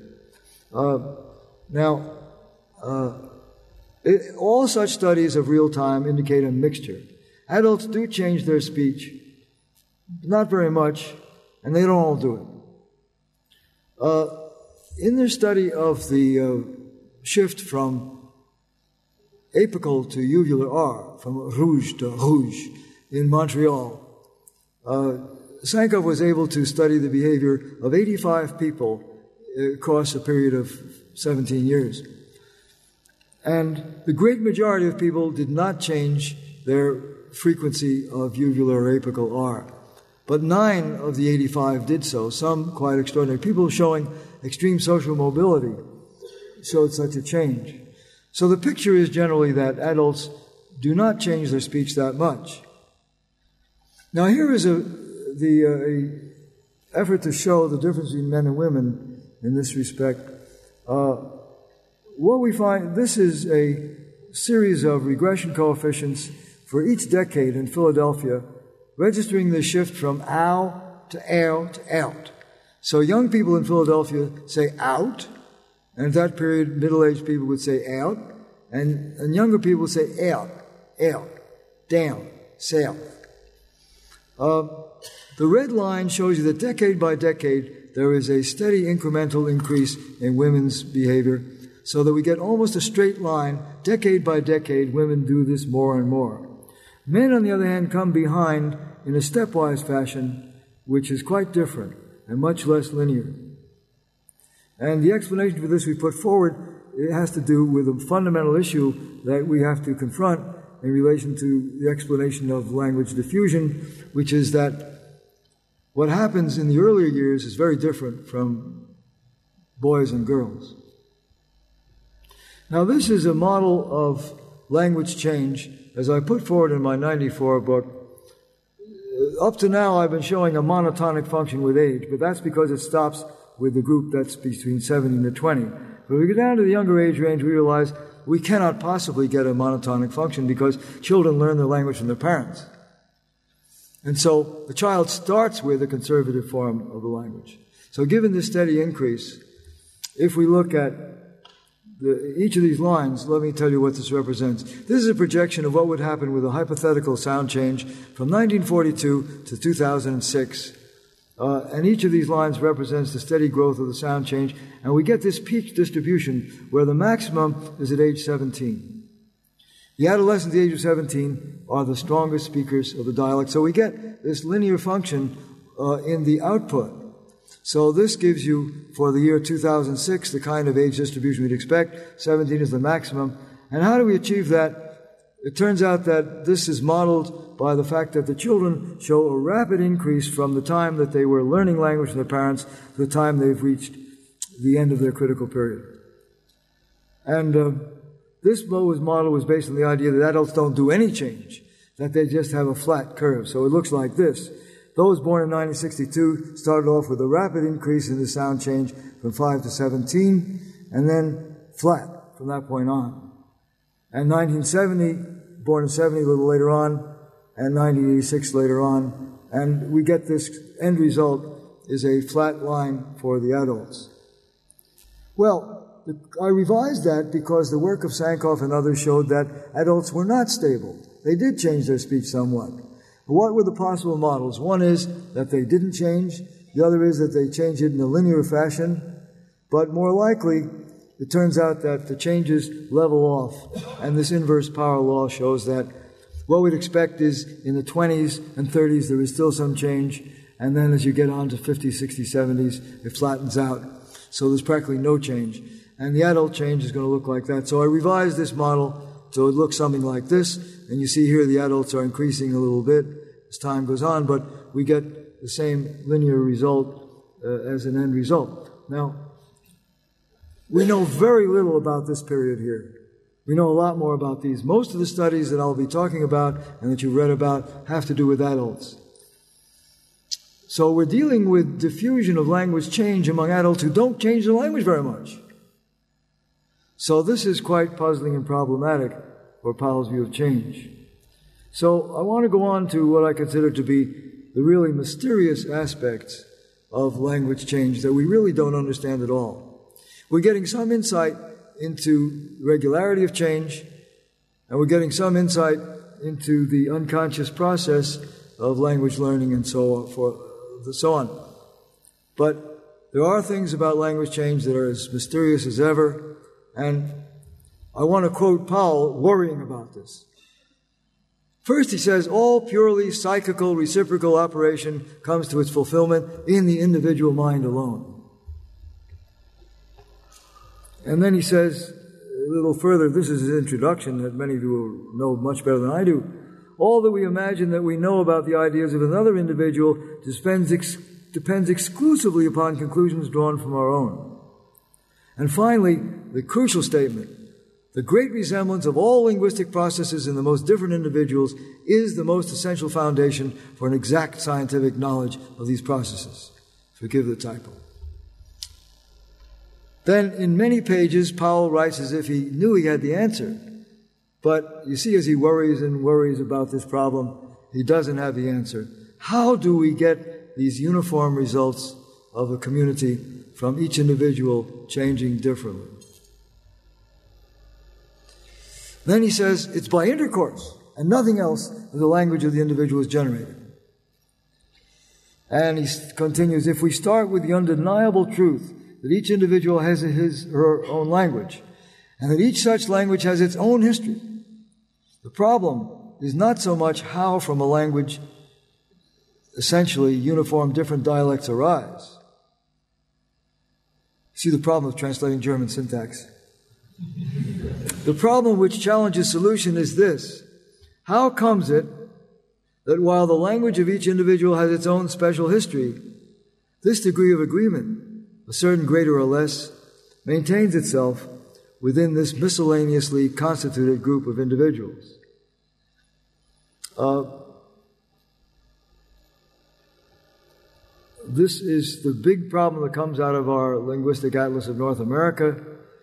All such studies of real time indicate a mixture. Adults do change their speech, not very much, and they don't all do it. In their study of the shift from apical to uvular R, from rouge to rouge in Montreal, Sankoff was able to study the behavior of 85 people across a period of 17 years. And the great majority of people did not change their frequency of uvular or apical R. But 9 of the 85 did so, some quite extraordinary. People showing extreme social mobility showed such a change. So the picture is generally that adults do not change their speech that much. Now here is the effort to show the difference between men and women in this respect. What we find, this is a series of regression coefficients for each decade in Philadelphia, registering the shift from ow to ow to out. So young people in Philadelphia say out, and at that period, middle-aged people would say out, and younger people would say out, down, south. The red line shows you that decade by decade, there is a steady incremental increase in women's behavior, so that we get almost a straight line. Decade by decade, women do this more and more. Men, on the other hand, come behind in a stepwise fashion, which is quite different and much less linear. And the explanation for this we put forward, it has to do with a fundamental issue that we have to confront in relation to the explanation of language diffusion, which is that what happens in the earlier years is very different from boys and girls. Now, this is a model of language change, as I put forward in my 94 book. Up to now, I've been showing a monotonic function with age, but that's because it stops with the group that's between 17 and 20. But we get down to the younger age range, we realize we cannot possibly get a monotonic function because children learn their language from their parents. And so the child starts with a conservative form of the language. So given this steady increase, if we look at each of these lines, let me tell you what this represents. This is a projection of what would happen with a hypothetical sound change from 1942 to 2006. And each of these lines represents the steady growth of the sound change. And we get this peak distribution where the maximum is at age 17. The adolescents at the age of 17 are the strongest speakers of the dialect. So we get this linear function in the output. So this gives you, for the year 2006, the kind of age distribution we'd expect. 17 is the maximum. And how do we achieve that? It turns out that this is modeled by the fact that the children show a rapid increase from the time that they were learning language from their parents to the time they've reached the end of their critical period. And this model was based on the idea that adults don't do any change, that they just have a flat curve. So it looks like this. Those born in 1962 started off with a rapid increase in the sound change from 5 to 17, and then flat from that point on. And 1970, born in 70 a little later on, and 1986 later on, and we get this end result is a flat line for the adults. Well, I revised that because the work of Sankoff and others showed that adults were not stable. They did change their speech somewhat. What were the possible models? One is that they didn't change. The other is that they changed it in a linear fashion. But more likely, it turns out that the changes level off. And this inverse power law shows that what we'd expect is in the 20s and 30s, there is still some change. And then as you get on to 50s, 60s, 70s, it flattens out. So there's practically no change. And the adult change is going to look like that. So I revised this model so it looks something like this, and you see here the adults are increasing a little bit as time goes on, but we get the same linear result as an end result. Now, we know very little about this period here. We know a lot more about these. Most of the studies that I'll be talking about and that you've read about have to do with adults. So we're dealing with diffusion of language change among adults who don't change their language very much. So this is quite puzzling and problematic for Powell's view of change. So I want to go on to what I consider to be the really mysterious aspects of language change that we really don't understand at all. We're getting some insight into regularity of change, and we're getting some insight into the unconscious process of language learning and so on. But there are things about language change that are as mysterious as ever. And I want to quote Powell worrying about this. First, he says, all purely psychical reciprocal operation comes to its fulfillment in the individual mind alone. And then he says, a little further, this is his introduction that many of you will know much better than I do. All that we imagine that we know about the ideas of another individual depends exclusively upon conclusions drawn from our own. And finally, the crucial statement, the great resemblance of all linguistic processes in the most different individuals is the most essential foundation for an exact scientific knowledge of these processes. Forgive the typo. Then, in many pages, Powell writes as if he knew he had the answer. But you see, as he worries and worries about this problem, he doesn't have the answer. How do we get these uniform results of a community from each individual changing differently? Then he says it's by intercourse and nothing else that the language of the individual is generated. And he continues, if we start with the undeniable truth that each individual has his or her own language, and that each such language has its own history, the problem is not so much how from a language essentially uniform different dialects arise. See the problem of translating German syntax. The problem which challenges solution is this. How comes it that while the language of each individual has its own special history, this degree of agreement, a certain greater or less, maintains itself within this miscellaneously constituted group of individuals? This is the big problem that comes out of our Linguistic Atlas of North America.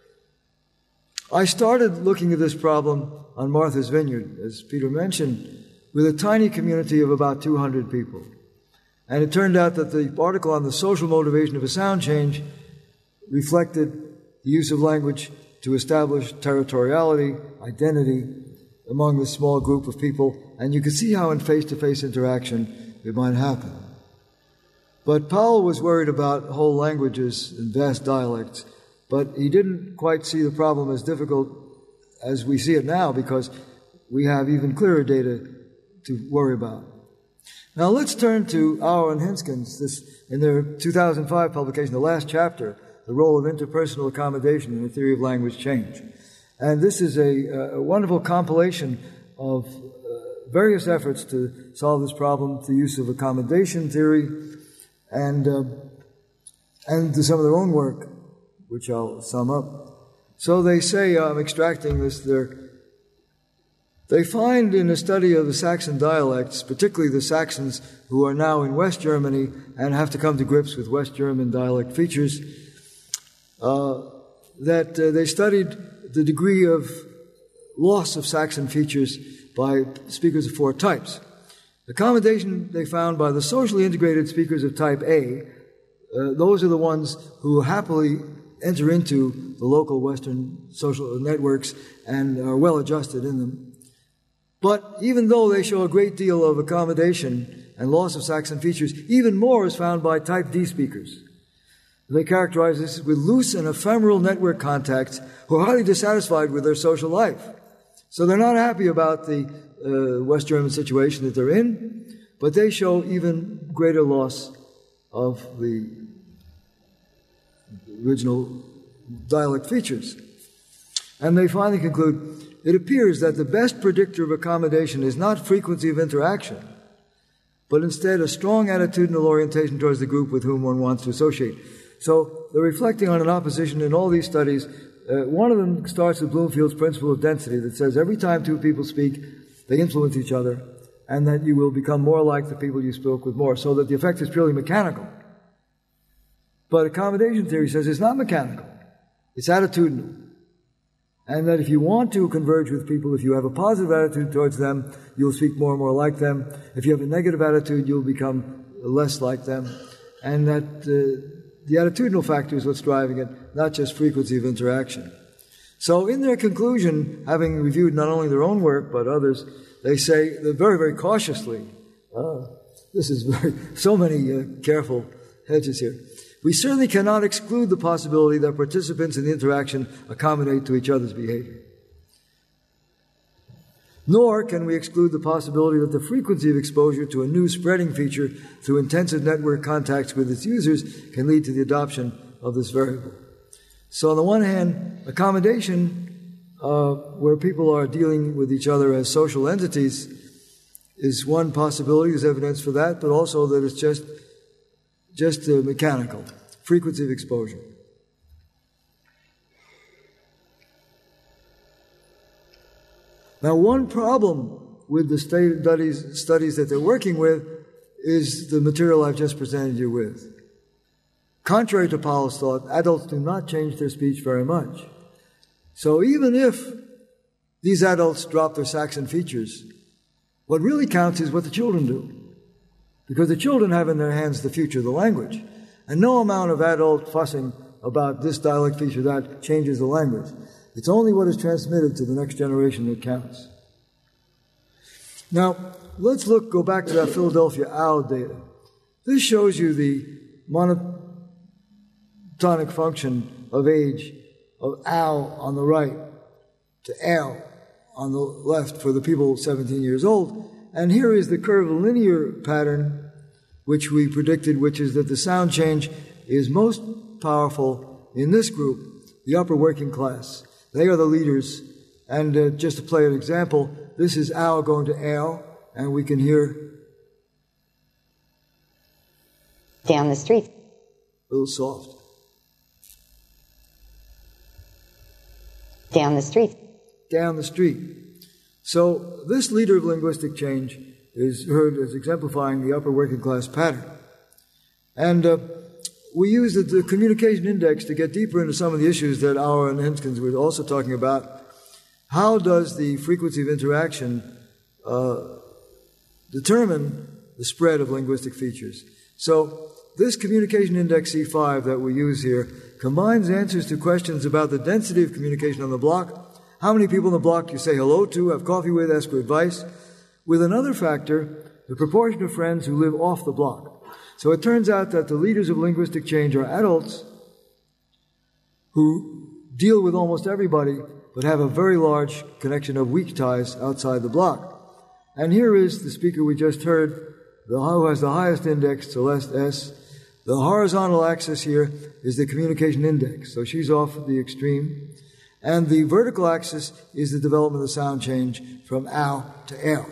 I started looking at this problem on Martha's Vineyard, as Peter mentioned, with a tiny community of about 200 people. And it turned out that the article on the social motivation of a sound change reflected the use of language to establish territoriality, identity among this small group of people, and you can see how in face-to-face interaction it might happen. But Powell was worried about whole languages and vast dialects, but he didn't quite see the problem as difficult as we see it now, because we have even clearer data to worry about. Now let's turn to Auer and Hinskens, in their 2005 publication, the last chapter, The Role of Interpersonal Accommodation in the Theory of Language Change. And this is a wonderful compilation of various efforts to solve this problem, the use of accommodation theory, and to some of their own work, which I'll sum up. So they say, I'm extracting this, they find in a study of the Saxon dialects, particularly the Saxons who are now in West Germany and have to come to grips with West German dialect features, that they studied the degree of loss of Saxon features by speakers of four types. Accommodation they found by the socially integrated speakers of type A. Those are the ones who happily enter into the local Western social networks and are well adjusted in them. But even though they show a great deal of accommodation and loss of Saxon features, even more is found by type D speakers. They characterize this with loose and ephemeral network contacts who are highly dissatisfied with their social life. So they're not happy about the West German situation that they're in, but they show even greater loss of the original dialect features. And they finally conclude, it appears that the best predictor of accommodation is not frequency of interaction, but instead a strong attitudinal orientation towards the group with whom one wants to associate. So they're reflecting on an opposition in all these studies. One of them starts with Bloomfield's principle of density that says every time two people speak, they influence each other, and that you will become more like the people you spoke with more, so that the effect is purely mechanical. But accommodation theory says it's not mechanical, it's attitudinal. And that if you want to converge with people, if you have a positive attitude towards them, you'll speak more and more like them. If you have a negative attitude, you'll become less like them. And that the attitudinal factor is what's driving it, not just frequency of interaction. So in their conclusion, having reviewed not only their own work, but others, they say very, very cautiously, so many careful hedges here. We certainly cannot exclude the possibility that participants in the interaction accommodate to each other's behavior. Nor can we exclude the possibility that the frequency of exposure to a new spreading feature through intensive network contacts with its users can lead to the adoption of this variable. So on the one hand, accommodation, where people are dealing with each other as social entities, is one possibility. There's evidence for that, but also that it's just mechanical, frequency of exposure. Now, one problem with the studies that they're working with is the material I've just presented you with. Contrary to Powell's thought, adults do not change their speech very much. So even if these adults drop their Saxon features, what really counts is what the children do. Because the children have in their hands the future of the language. And no amount of adult fussing about this dialect feature, that changes the language. It's only what is transmitted to the next generation that counts. Now, let's go back to that Philadelphia OW data. This shows you the monotonic function of age of OW on the right to L on the left for the people 17 years old. And here is the curvilinear pattern, which we predicted, which is that the sound change is most powerful in this group, the upper working class. They are the leaders. And just to play an example, this is ow going to L, and we can hear down the street. A little soft. Down the street. Down the street. So this leader of linguistic change is heard as exemplifying the upper working class pattern. And we used the communication index to get deeper into some of the issues that Auer and Hinskens were also talking about. How does the frequency of interaction determine the spread of linguistic features? So this communication index C5 that we use here combines answers to questions about the density of communication on the block, how many people on the block you say hello to, have coffee with, ask for advice, with another factor, the proportion of friends who live off the block. So it turns out that the leaders of linguistic change are adults who deal with almost everybody, but have a very large connection of weak ties outside the block. And here is the speaker we just heard, who has the highest index, Celeste S. The horizontal axis here is the communication index, so she's off at the extreme. And the vertical axis is the development of the sound change from ow to L.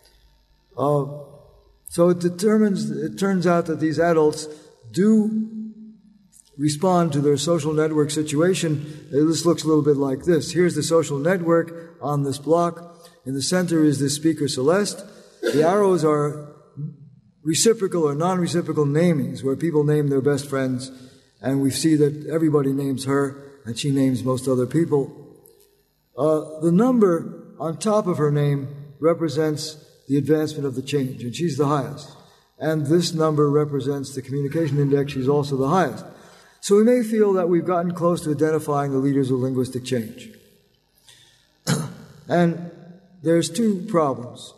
So it turns out that these adults do respond to their social network situation. This looks a little bit like this. Here's the social network on this block. In the center is the speaker Celeste. The arrows are reciprocal or non-reciprocal namings, where people name their best friends, and we see that everybody names her, and she names most other people. The number on top of her name represents the advancement of the change, and she's the highest. And this number represents the communication index. She's also the highest. So we may feel that we've gotten close to identifying the leaders of linguistic change. And there's two problems.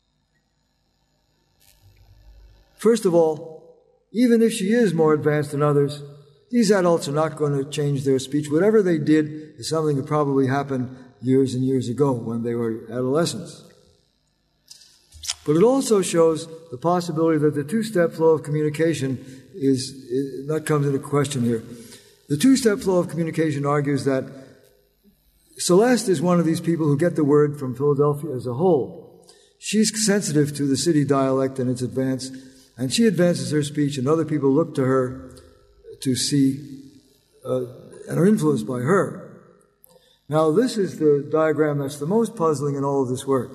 First of all, even if she is more advanced than others, these adults are not going to change their speech. Whatever they did is something that probably happened years and years ago when they were adolescents. But it also shows the possibility that the two-step flow of communication that comes into question here. The two-step flow of communication argues that Celeste is one of these people who get the word from Philadelphia as a whole. She's sensitive to the city dialect and its advance, and she advances her speech, and other people look to her to see and are influenced by her. Now, this is the diagram that's the most puzzling in all of this work.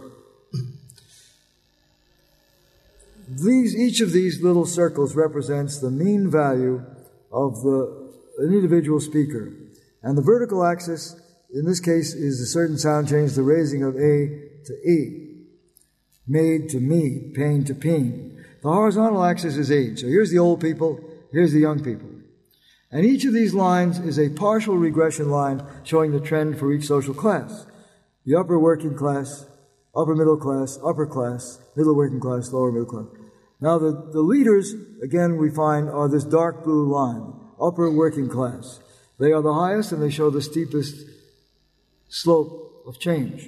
Each of these little circles represents the mean value of an individual speaker. And the vertical axis, in this case, is a certain sound change, the raising of A to E, made to me, pain to peen. The horizontal axis is age. So here's the old people, here's the young people. And each of these lines is a partial regression line showing the trend for each social class. The upper working class, upper middle class, upper class, middle working class, lower middle class. Now the leaders, again, we find are this dark blue line, upper working class. They are the highest and they show the steepest slope of change.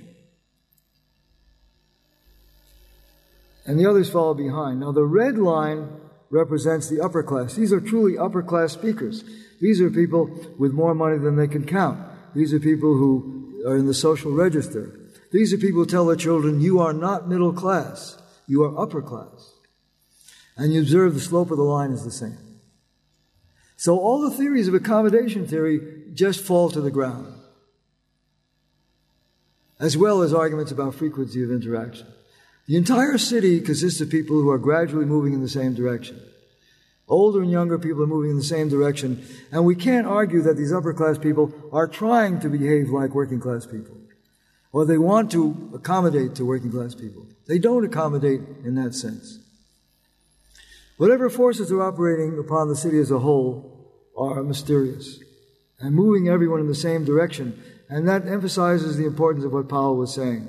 And the others follow behind. Now the red line represents the upper class. These are truly upper class speakers. These are people with more money than they can count. These are people who are in the social register. These are people who tell their children, you are not middle class, you are upper class. And you observe the slope of the line is the same. So all the theories of accommodation theory just fall to the ground, as well as arguments about frequency of interaction. The entire city consists of people who are gradually moving in the same direction. Older and younger people are moving in the same direction, and we can't argue that these upper class people are trying to behave like working class people, or they want to accommodate to working class people. They don't accommodate in that sense. Whatever forces are operating upon the city as a whole are mysterious and moving everyone in the same direction, and that emphasizes the importance of what Powell was saying.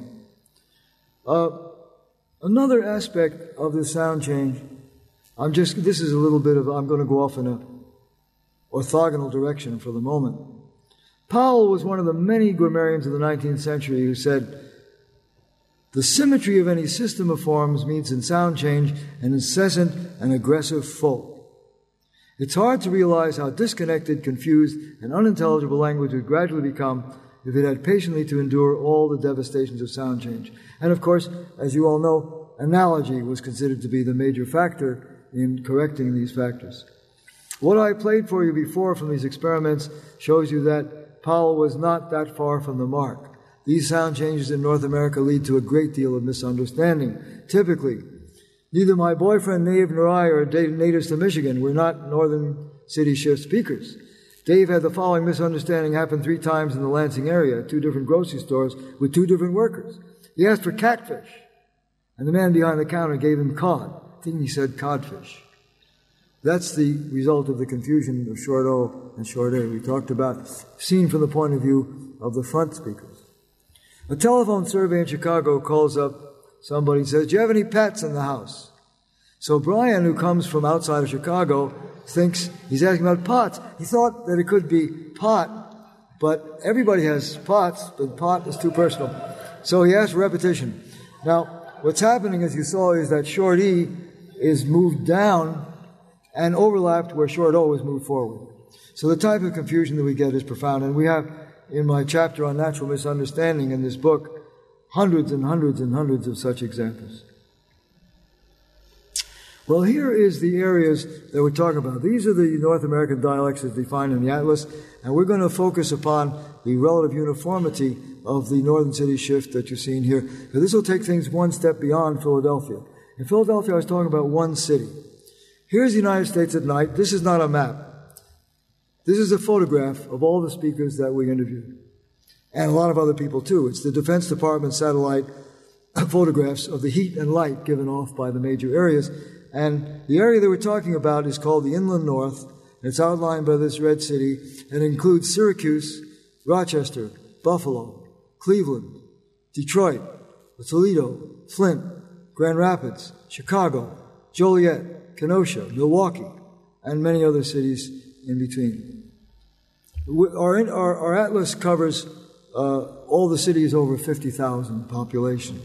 Another aspect of this sound change, I'm going to go off in an orthogonal direction for the moment. Powell was one of the many grammarians of the 19th century who said, the symmetry of any system of forms means in sound change an incessant and aggressive foe. It's hard to realize how disconnected, confused, and unintelligible language would gradually become if it had patiently to endure all the devastations of sound change. And of course, as you all know, analogy was considered to be the major factor in correcting these factors. What I played for you before from these experiments shows you that Powell was not that far from the mark. These sound changes in North America lead to a great deal of misunderstanding. Typically, neither my boyfriend Dave nor I are natives to Michigan. We're not northern city shift speakers. Dave had the following misunderstanding happen 3 times in the Lansing area, 2 different grocery stores with 2 different workers. He asked for catfish, and the man behind the counter gave him cod. I think he said codfish. That's the result of the confusion of short O and short A. We talked about seen from the point of view of the front speakers. A telephone survey in Chicago calls up somebody and says, "Do you have any pets in the house?" So Brian, who comes from outside of Chicago, thinks he's asking about pots. He thought that it could be pot, but everybody has pots, but pot is too personal. So he asked for repetition. Now, what's happening, as you saw, is that short E is moved down and overlapped where short O is moved forward. So the type of confusion that we get is profound. And we have, in my chapter on natural misunderstanding in this book, hundreds and hundreds and hundreds of such examples. Well, here is the areas that we're talking about. These are the North American dialects as defined in the Atlas, and we're going to focus upon the relative uniformity of the northern city shift that you're seeing here. Now, this will take things one step beyond Philadelphia. In Philadelphia, I was talking about one city. Here's the United States at night. This is not a map. This is a photograph of all the speakers that we interviewed, and a lot of other people, too. It's the Defense Department satellite photographs of the heat and light given off by the major areas. And the area that we're talking about is called the Inland North. And it's outlined by this red city, and it includes Syracuse, Rochester, Buffalo, Cleveland, Detroit, Toledo, Flint, Grand Rapids, Chicago, Joliet, Kenosha, Milwaukee, and many other cities in between. Our atlas covers all the cities over 50,000 population.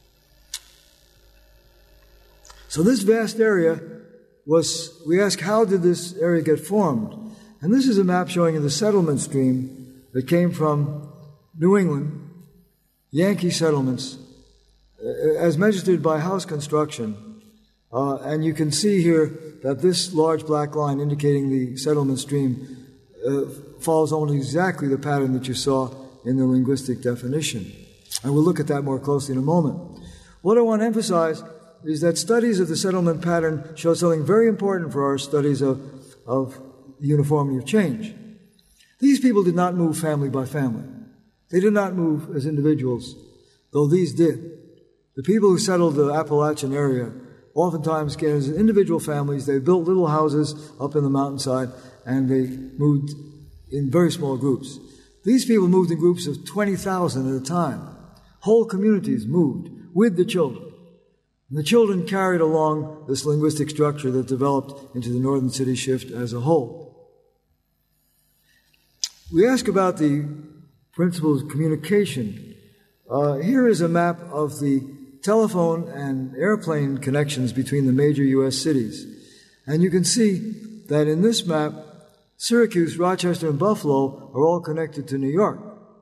So this vast area we ask, how did this area get formed? And this is a map showing the settlement stream that came from New England, Yankee settlements, as measured by house construction. And you can see here that this large black line indicating the settlement stream follows almost exactly the pattern that you saw in the linguistic definition. And we'll look at that more closely in a moment. What I want to emphasize is that studies of the settlement pattern show something very important for our studies of the uniformity of change. These people did not move family by family. They did not move as individuals, though these did. The people who settled the Appalachian area oftentimes came as individual families. They built little houses up in the mountainside, and they moved in very small groups. These people moved in groups of 20,000 at a time. Whole communities moved with the children. And the children carried along this linguistic structure that developed into the northern city shift as a whole. We ask about the principles of communication. Here is a map of the telephone and airplane connections between the major U.S. cities. And you can see that in this map, Syracuse, Rochester, and Buffalo are all connected to New York.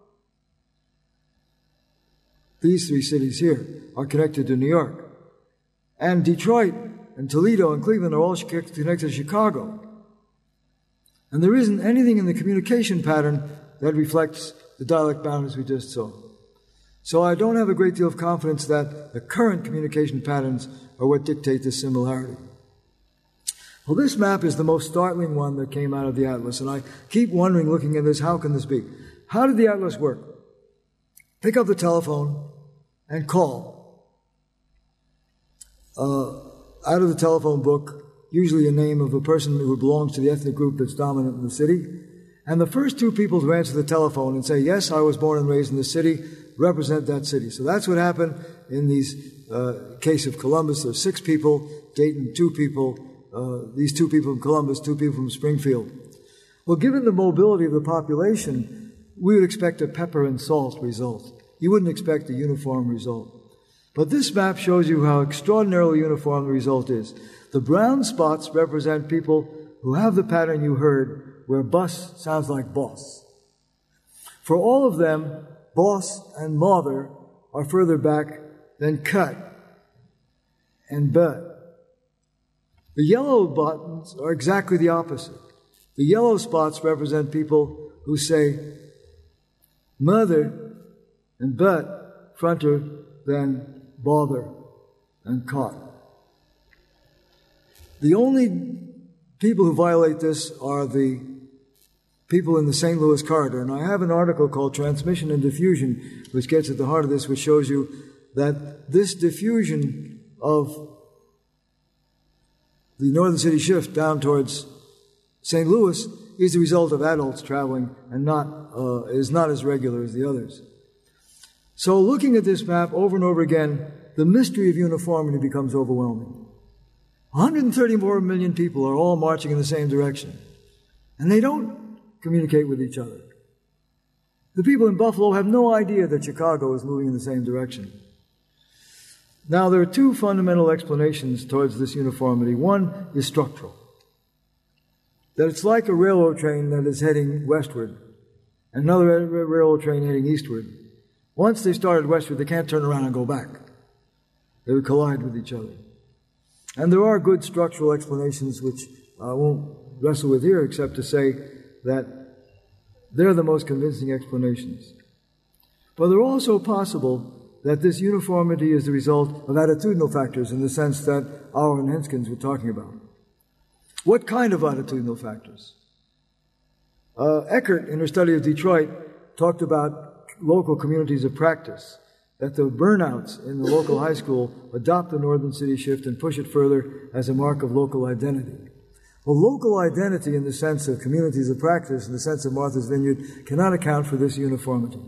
These three cities here are connected to New York. And Detroit and Toledo and Cleveland are all connected to Chicago. And there isn't anything in the communication pattern that reflects the dialect boundaries we just saw. So I don't have a great deal of confidence that the current communication patterns are what dictate this similarity. Well, this map is the most startling one that came out of the Atlas, and I keep wondering, looking at this, how can this be? How did the Atlas work? Pick up the telephone and call. Out of the telephone book, usually a name of a person who belongs to the ethnic group that's dominant in the city. And the first two people to answer the telephone and say, "Yes, I was born and raised in this city," represent that city. So that's what happened in these case of Columbus. There's 6 people, Dayton 2 people, these 2 people from Columbus, 2 people from Springfield. Well, given the mobility of the population, we would expect a pepper and salt result. You wouldn't expect a uniform result. But this map shows you how extraordinarily uniform the result is. The brown spots represent people who have the pattern you heard, where bus sounds like boss. For all of them, boss and mother are further back than cut and but. The yellow buttons are exactly the opposite. The yellow spots represent people who say mother and but fronter than bother and caught. The only people who violate this are the people in the St. Louis corridor. And I have an article called Transmission and Diffusion, which gets at the heart of this, which shows you that this diffusion of the Northern City shift down towards St. Louis is the result of adults traveling and is not as regular as the others. So looking at this map over and over again, the mystery of uniformity becomes overwhelming. 134 million people are all marching in the same direction, and they don't communicate with each other. The people in Buffalo have no idea that Chicago is moving in the same direction. Now, there are two fundamental explanations towards this uniformity. One is structural, that it's like a railroad train that is heading westward, and another railroad train heading eastward. Once they started westward, they can't turn around and go back. They would collide with each other. And there are good structural explanations, which I won't wrestle with here, except to say that they're the most convincing explanations. But they're also possible that this uniformity is the result of attitudinal factors in the sense that Auer and Henskens were talking about. What kind of attitudinal factors? Eckert, in her study of Detroit, talked about local communities of practice, that the burnouts in the local high school adopt the Northern City shift and push it further as a mark of local identity. Well, local identity in the sense of communities of practice, in the sense of Martha's Vineyard, cannot account for this uniformity.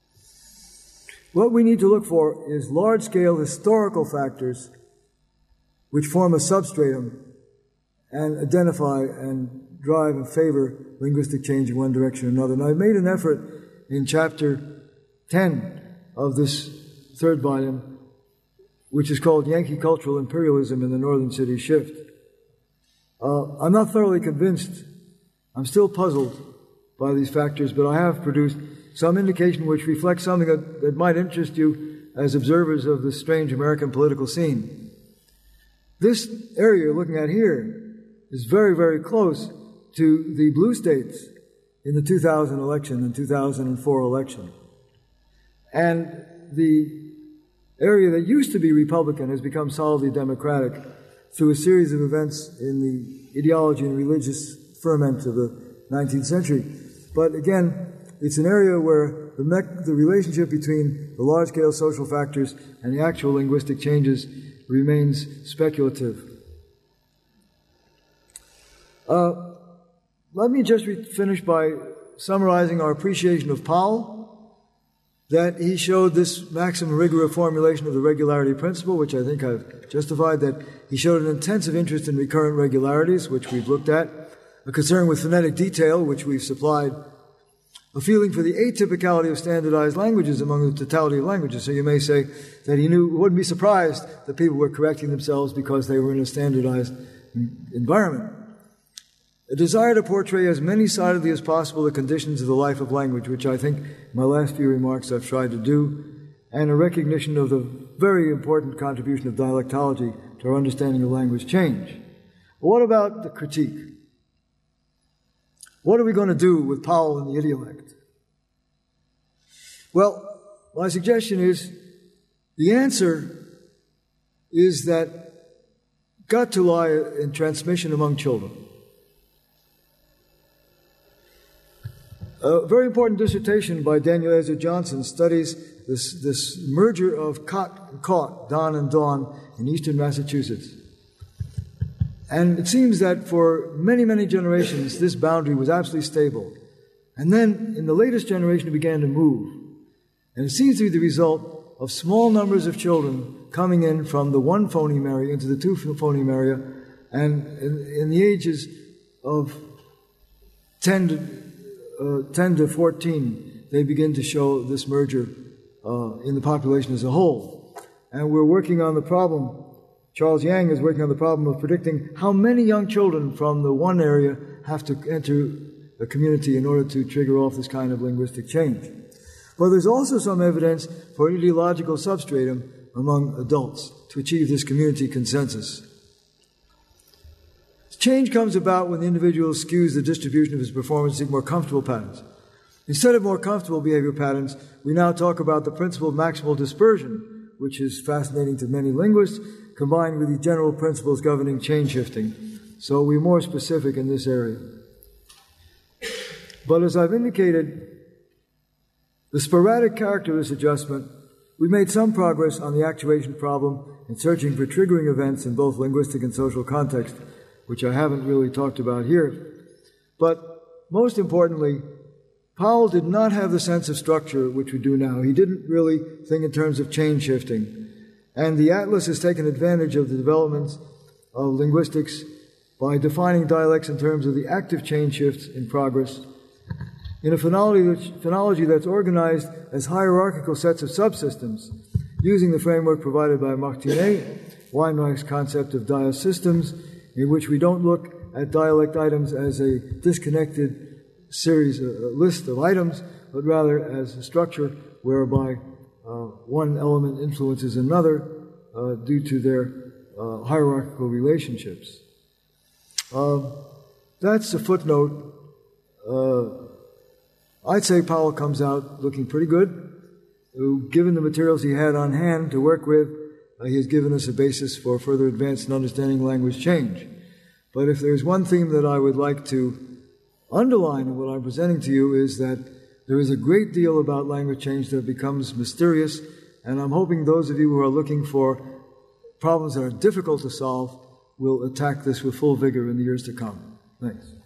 What we need to look for is large-scale historical factors which form a substratum and identify and drive and favor linguistic change in one direction or another. And I've made an effort in chapter 10 of this third volume, which is called Yankee Cultural Imperialism in the Northern City Shift. I'm not thoroughly convinced. I'm still puzzled by these factors, but I have produced some indication which reflects something that might interest you as observers of the strange American political scene. This area you're looking at here is very, very close to the blue states in the 2000 election and 2004 election. And the area that used to be Republican has become solidly Democratic through a series of events in the ideology and religious ferment of the 19th century. But again, it's an area where the relationship between the large-scale social factors and the actual linguistic changes remains speculative. Let me just finish by summarizing our appreciation of Powell, that he showed this maximum rigor of formulation of the regularity principle, which I think I've justified, that he showed an intensive interest in recurrent regularities, which we've looked at, a concern with phonetic detail, which we've supplied, a feeling for the atypicality of standardized languages among the totality of languages. So you may say that he wouldn't be surprised that people were correcting themselves because they were in a standardized environment. A desire to portray as many-sidedly as possible the conditions of the life of language, which I think in my last few remarks I've tried to do, and a recognition of the very important contribution of dialectology to our understanding of language change. But what about the critique? What are we going to do with Powell and the idiolect? Well, my suggestion is the answer is that got to lie in transmission among children. A very important dissertation by Daniel Ezra Johnson studies this merger of cot and caught, Don and Dawn, in eastern Massachusetts. And it seems that for many, many generations, this boundary was absolutely stable. And then, in the latest generation, it began to move. And it seems to be the result of small numbers of children coming in from the one phoneme area into the two phoneme area. And in the ages of 10 to 14, they begin to show this merger in the population as a whole. And we're working on the problem, Charles Yang is working on the problem of predicting how many young children from the one area have to enter a community in order to trigger off this kind of linguistic change. But there's also some evidence for an ideological substratum among adults to achieve this community consensus. Change comes about when the individual skews the distribution of his performance to seek more comfortable patterns. Instead of more comfortable behavior patterns, we now talk about the principle of maximal dispersion, which is fascinating to many linguists, combined with the general principles governing change shifting. So we're more specific in this area. But as I've indicated, the sporadic character of this adjustment, we made some progress on the actuation problem in searching for triggering events in both linguistic and social context. which I haven't really talked about here. But most importantly, Powell did not have the sense of structure which we do now. He didn't really think in terms of chain shifting. And the Atlas has taken advantage of the developments of linguistics by defining dialects in terms of the active chain shifts in progress in a phonology that's organized as hierarchical sets of subsystems, using the framework provided by Martinet, Weinreich's concept of diasystems, in which we don't look at dialect items as a disconnected series, a list of items, but rather as a structure whereby one element influences another due to their hierarchical relationships. That's a footnote. I'd say Powell comes out looking pretty good. Given the materials he had on hand to work with, he has given us a basis for further advance in understanding language change. But if there's one theme that I would like to underline in what I'm presenting to you is that there is a great deal about language change that becomes mysterious, and I'm hoping those of you who are looking for problems that are difficult to solve will attack this with full vigor in the years to come. Thanks.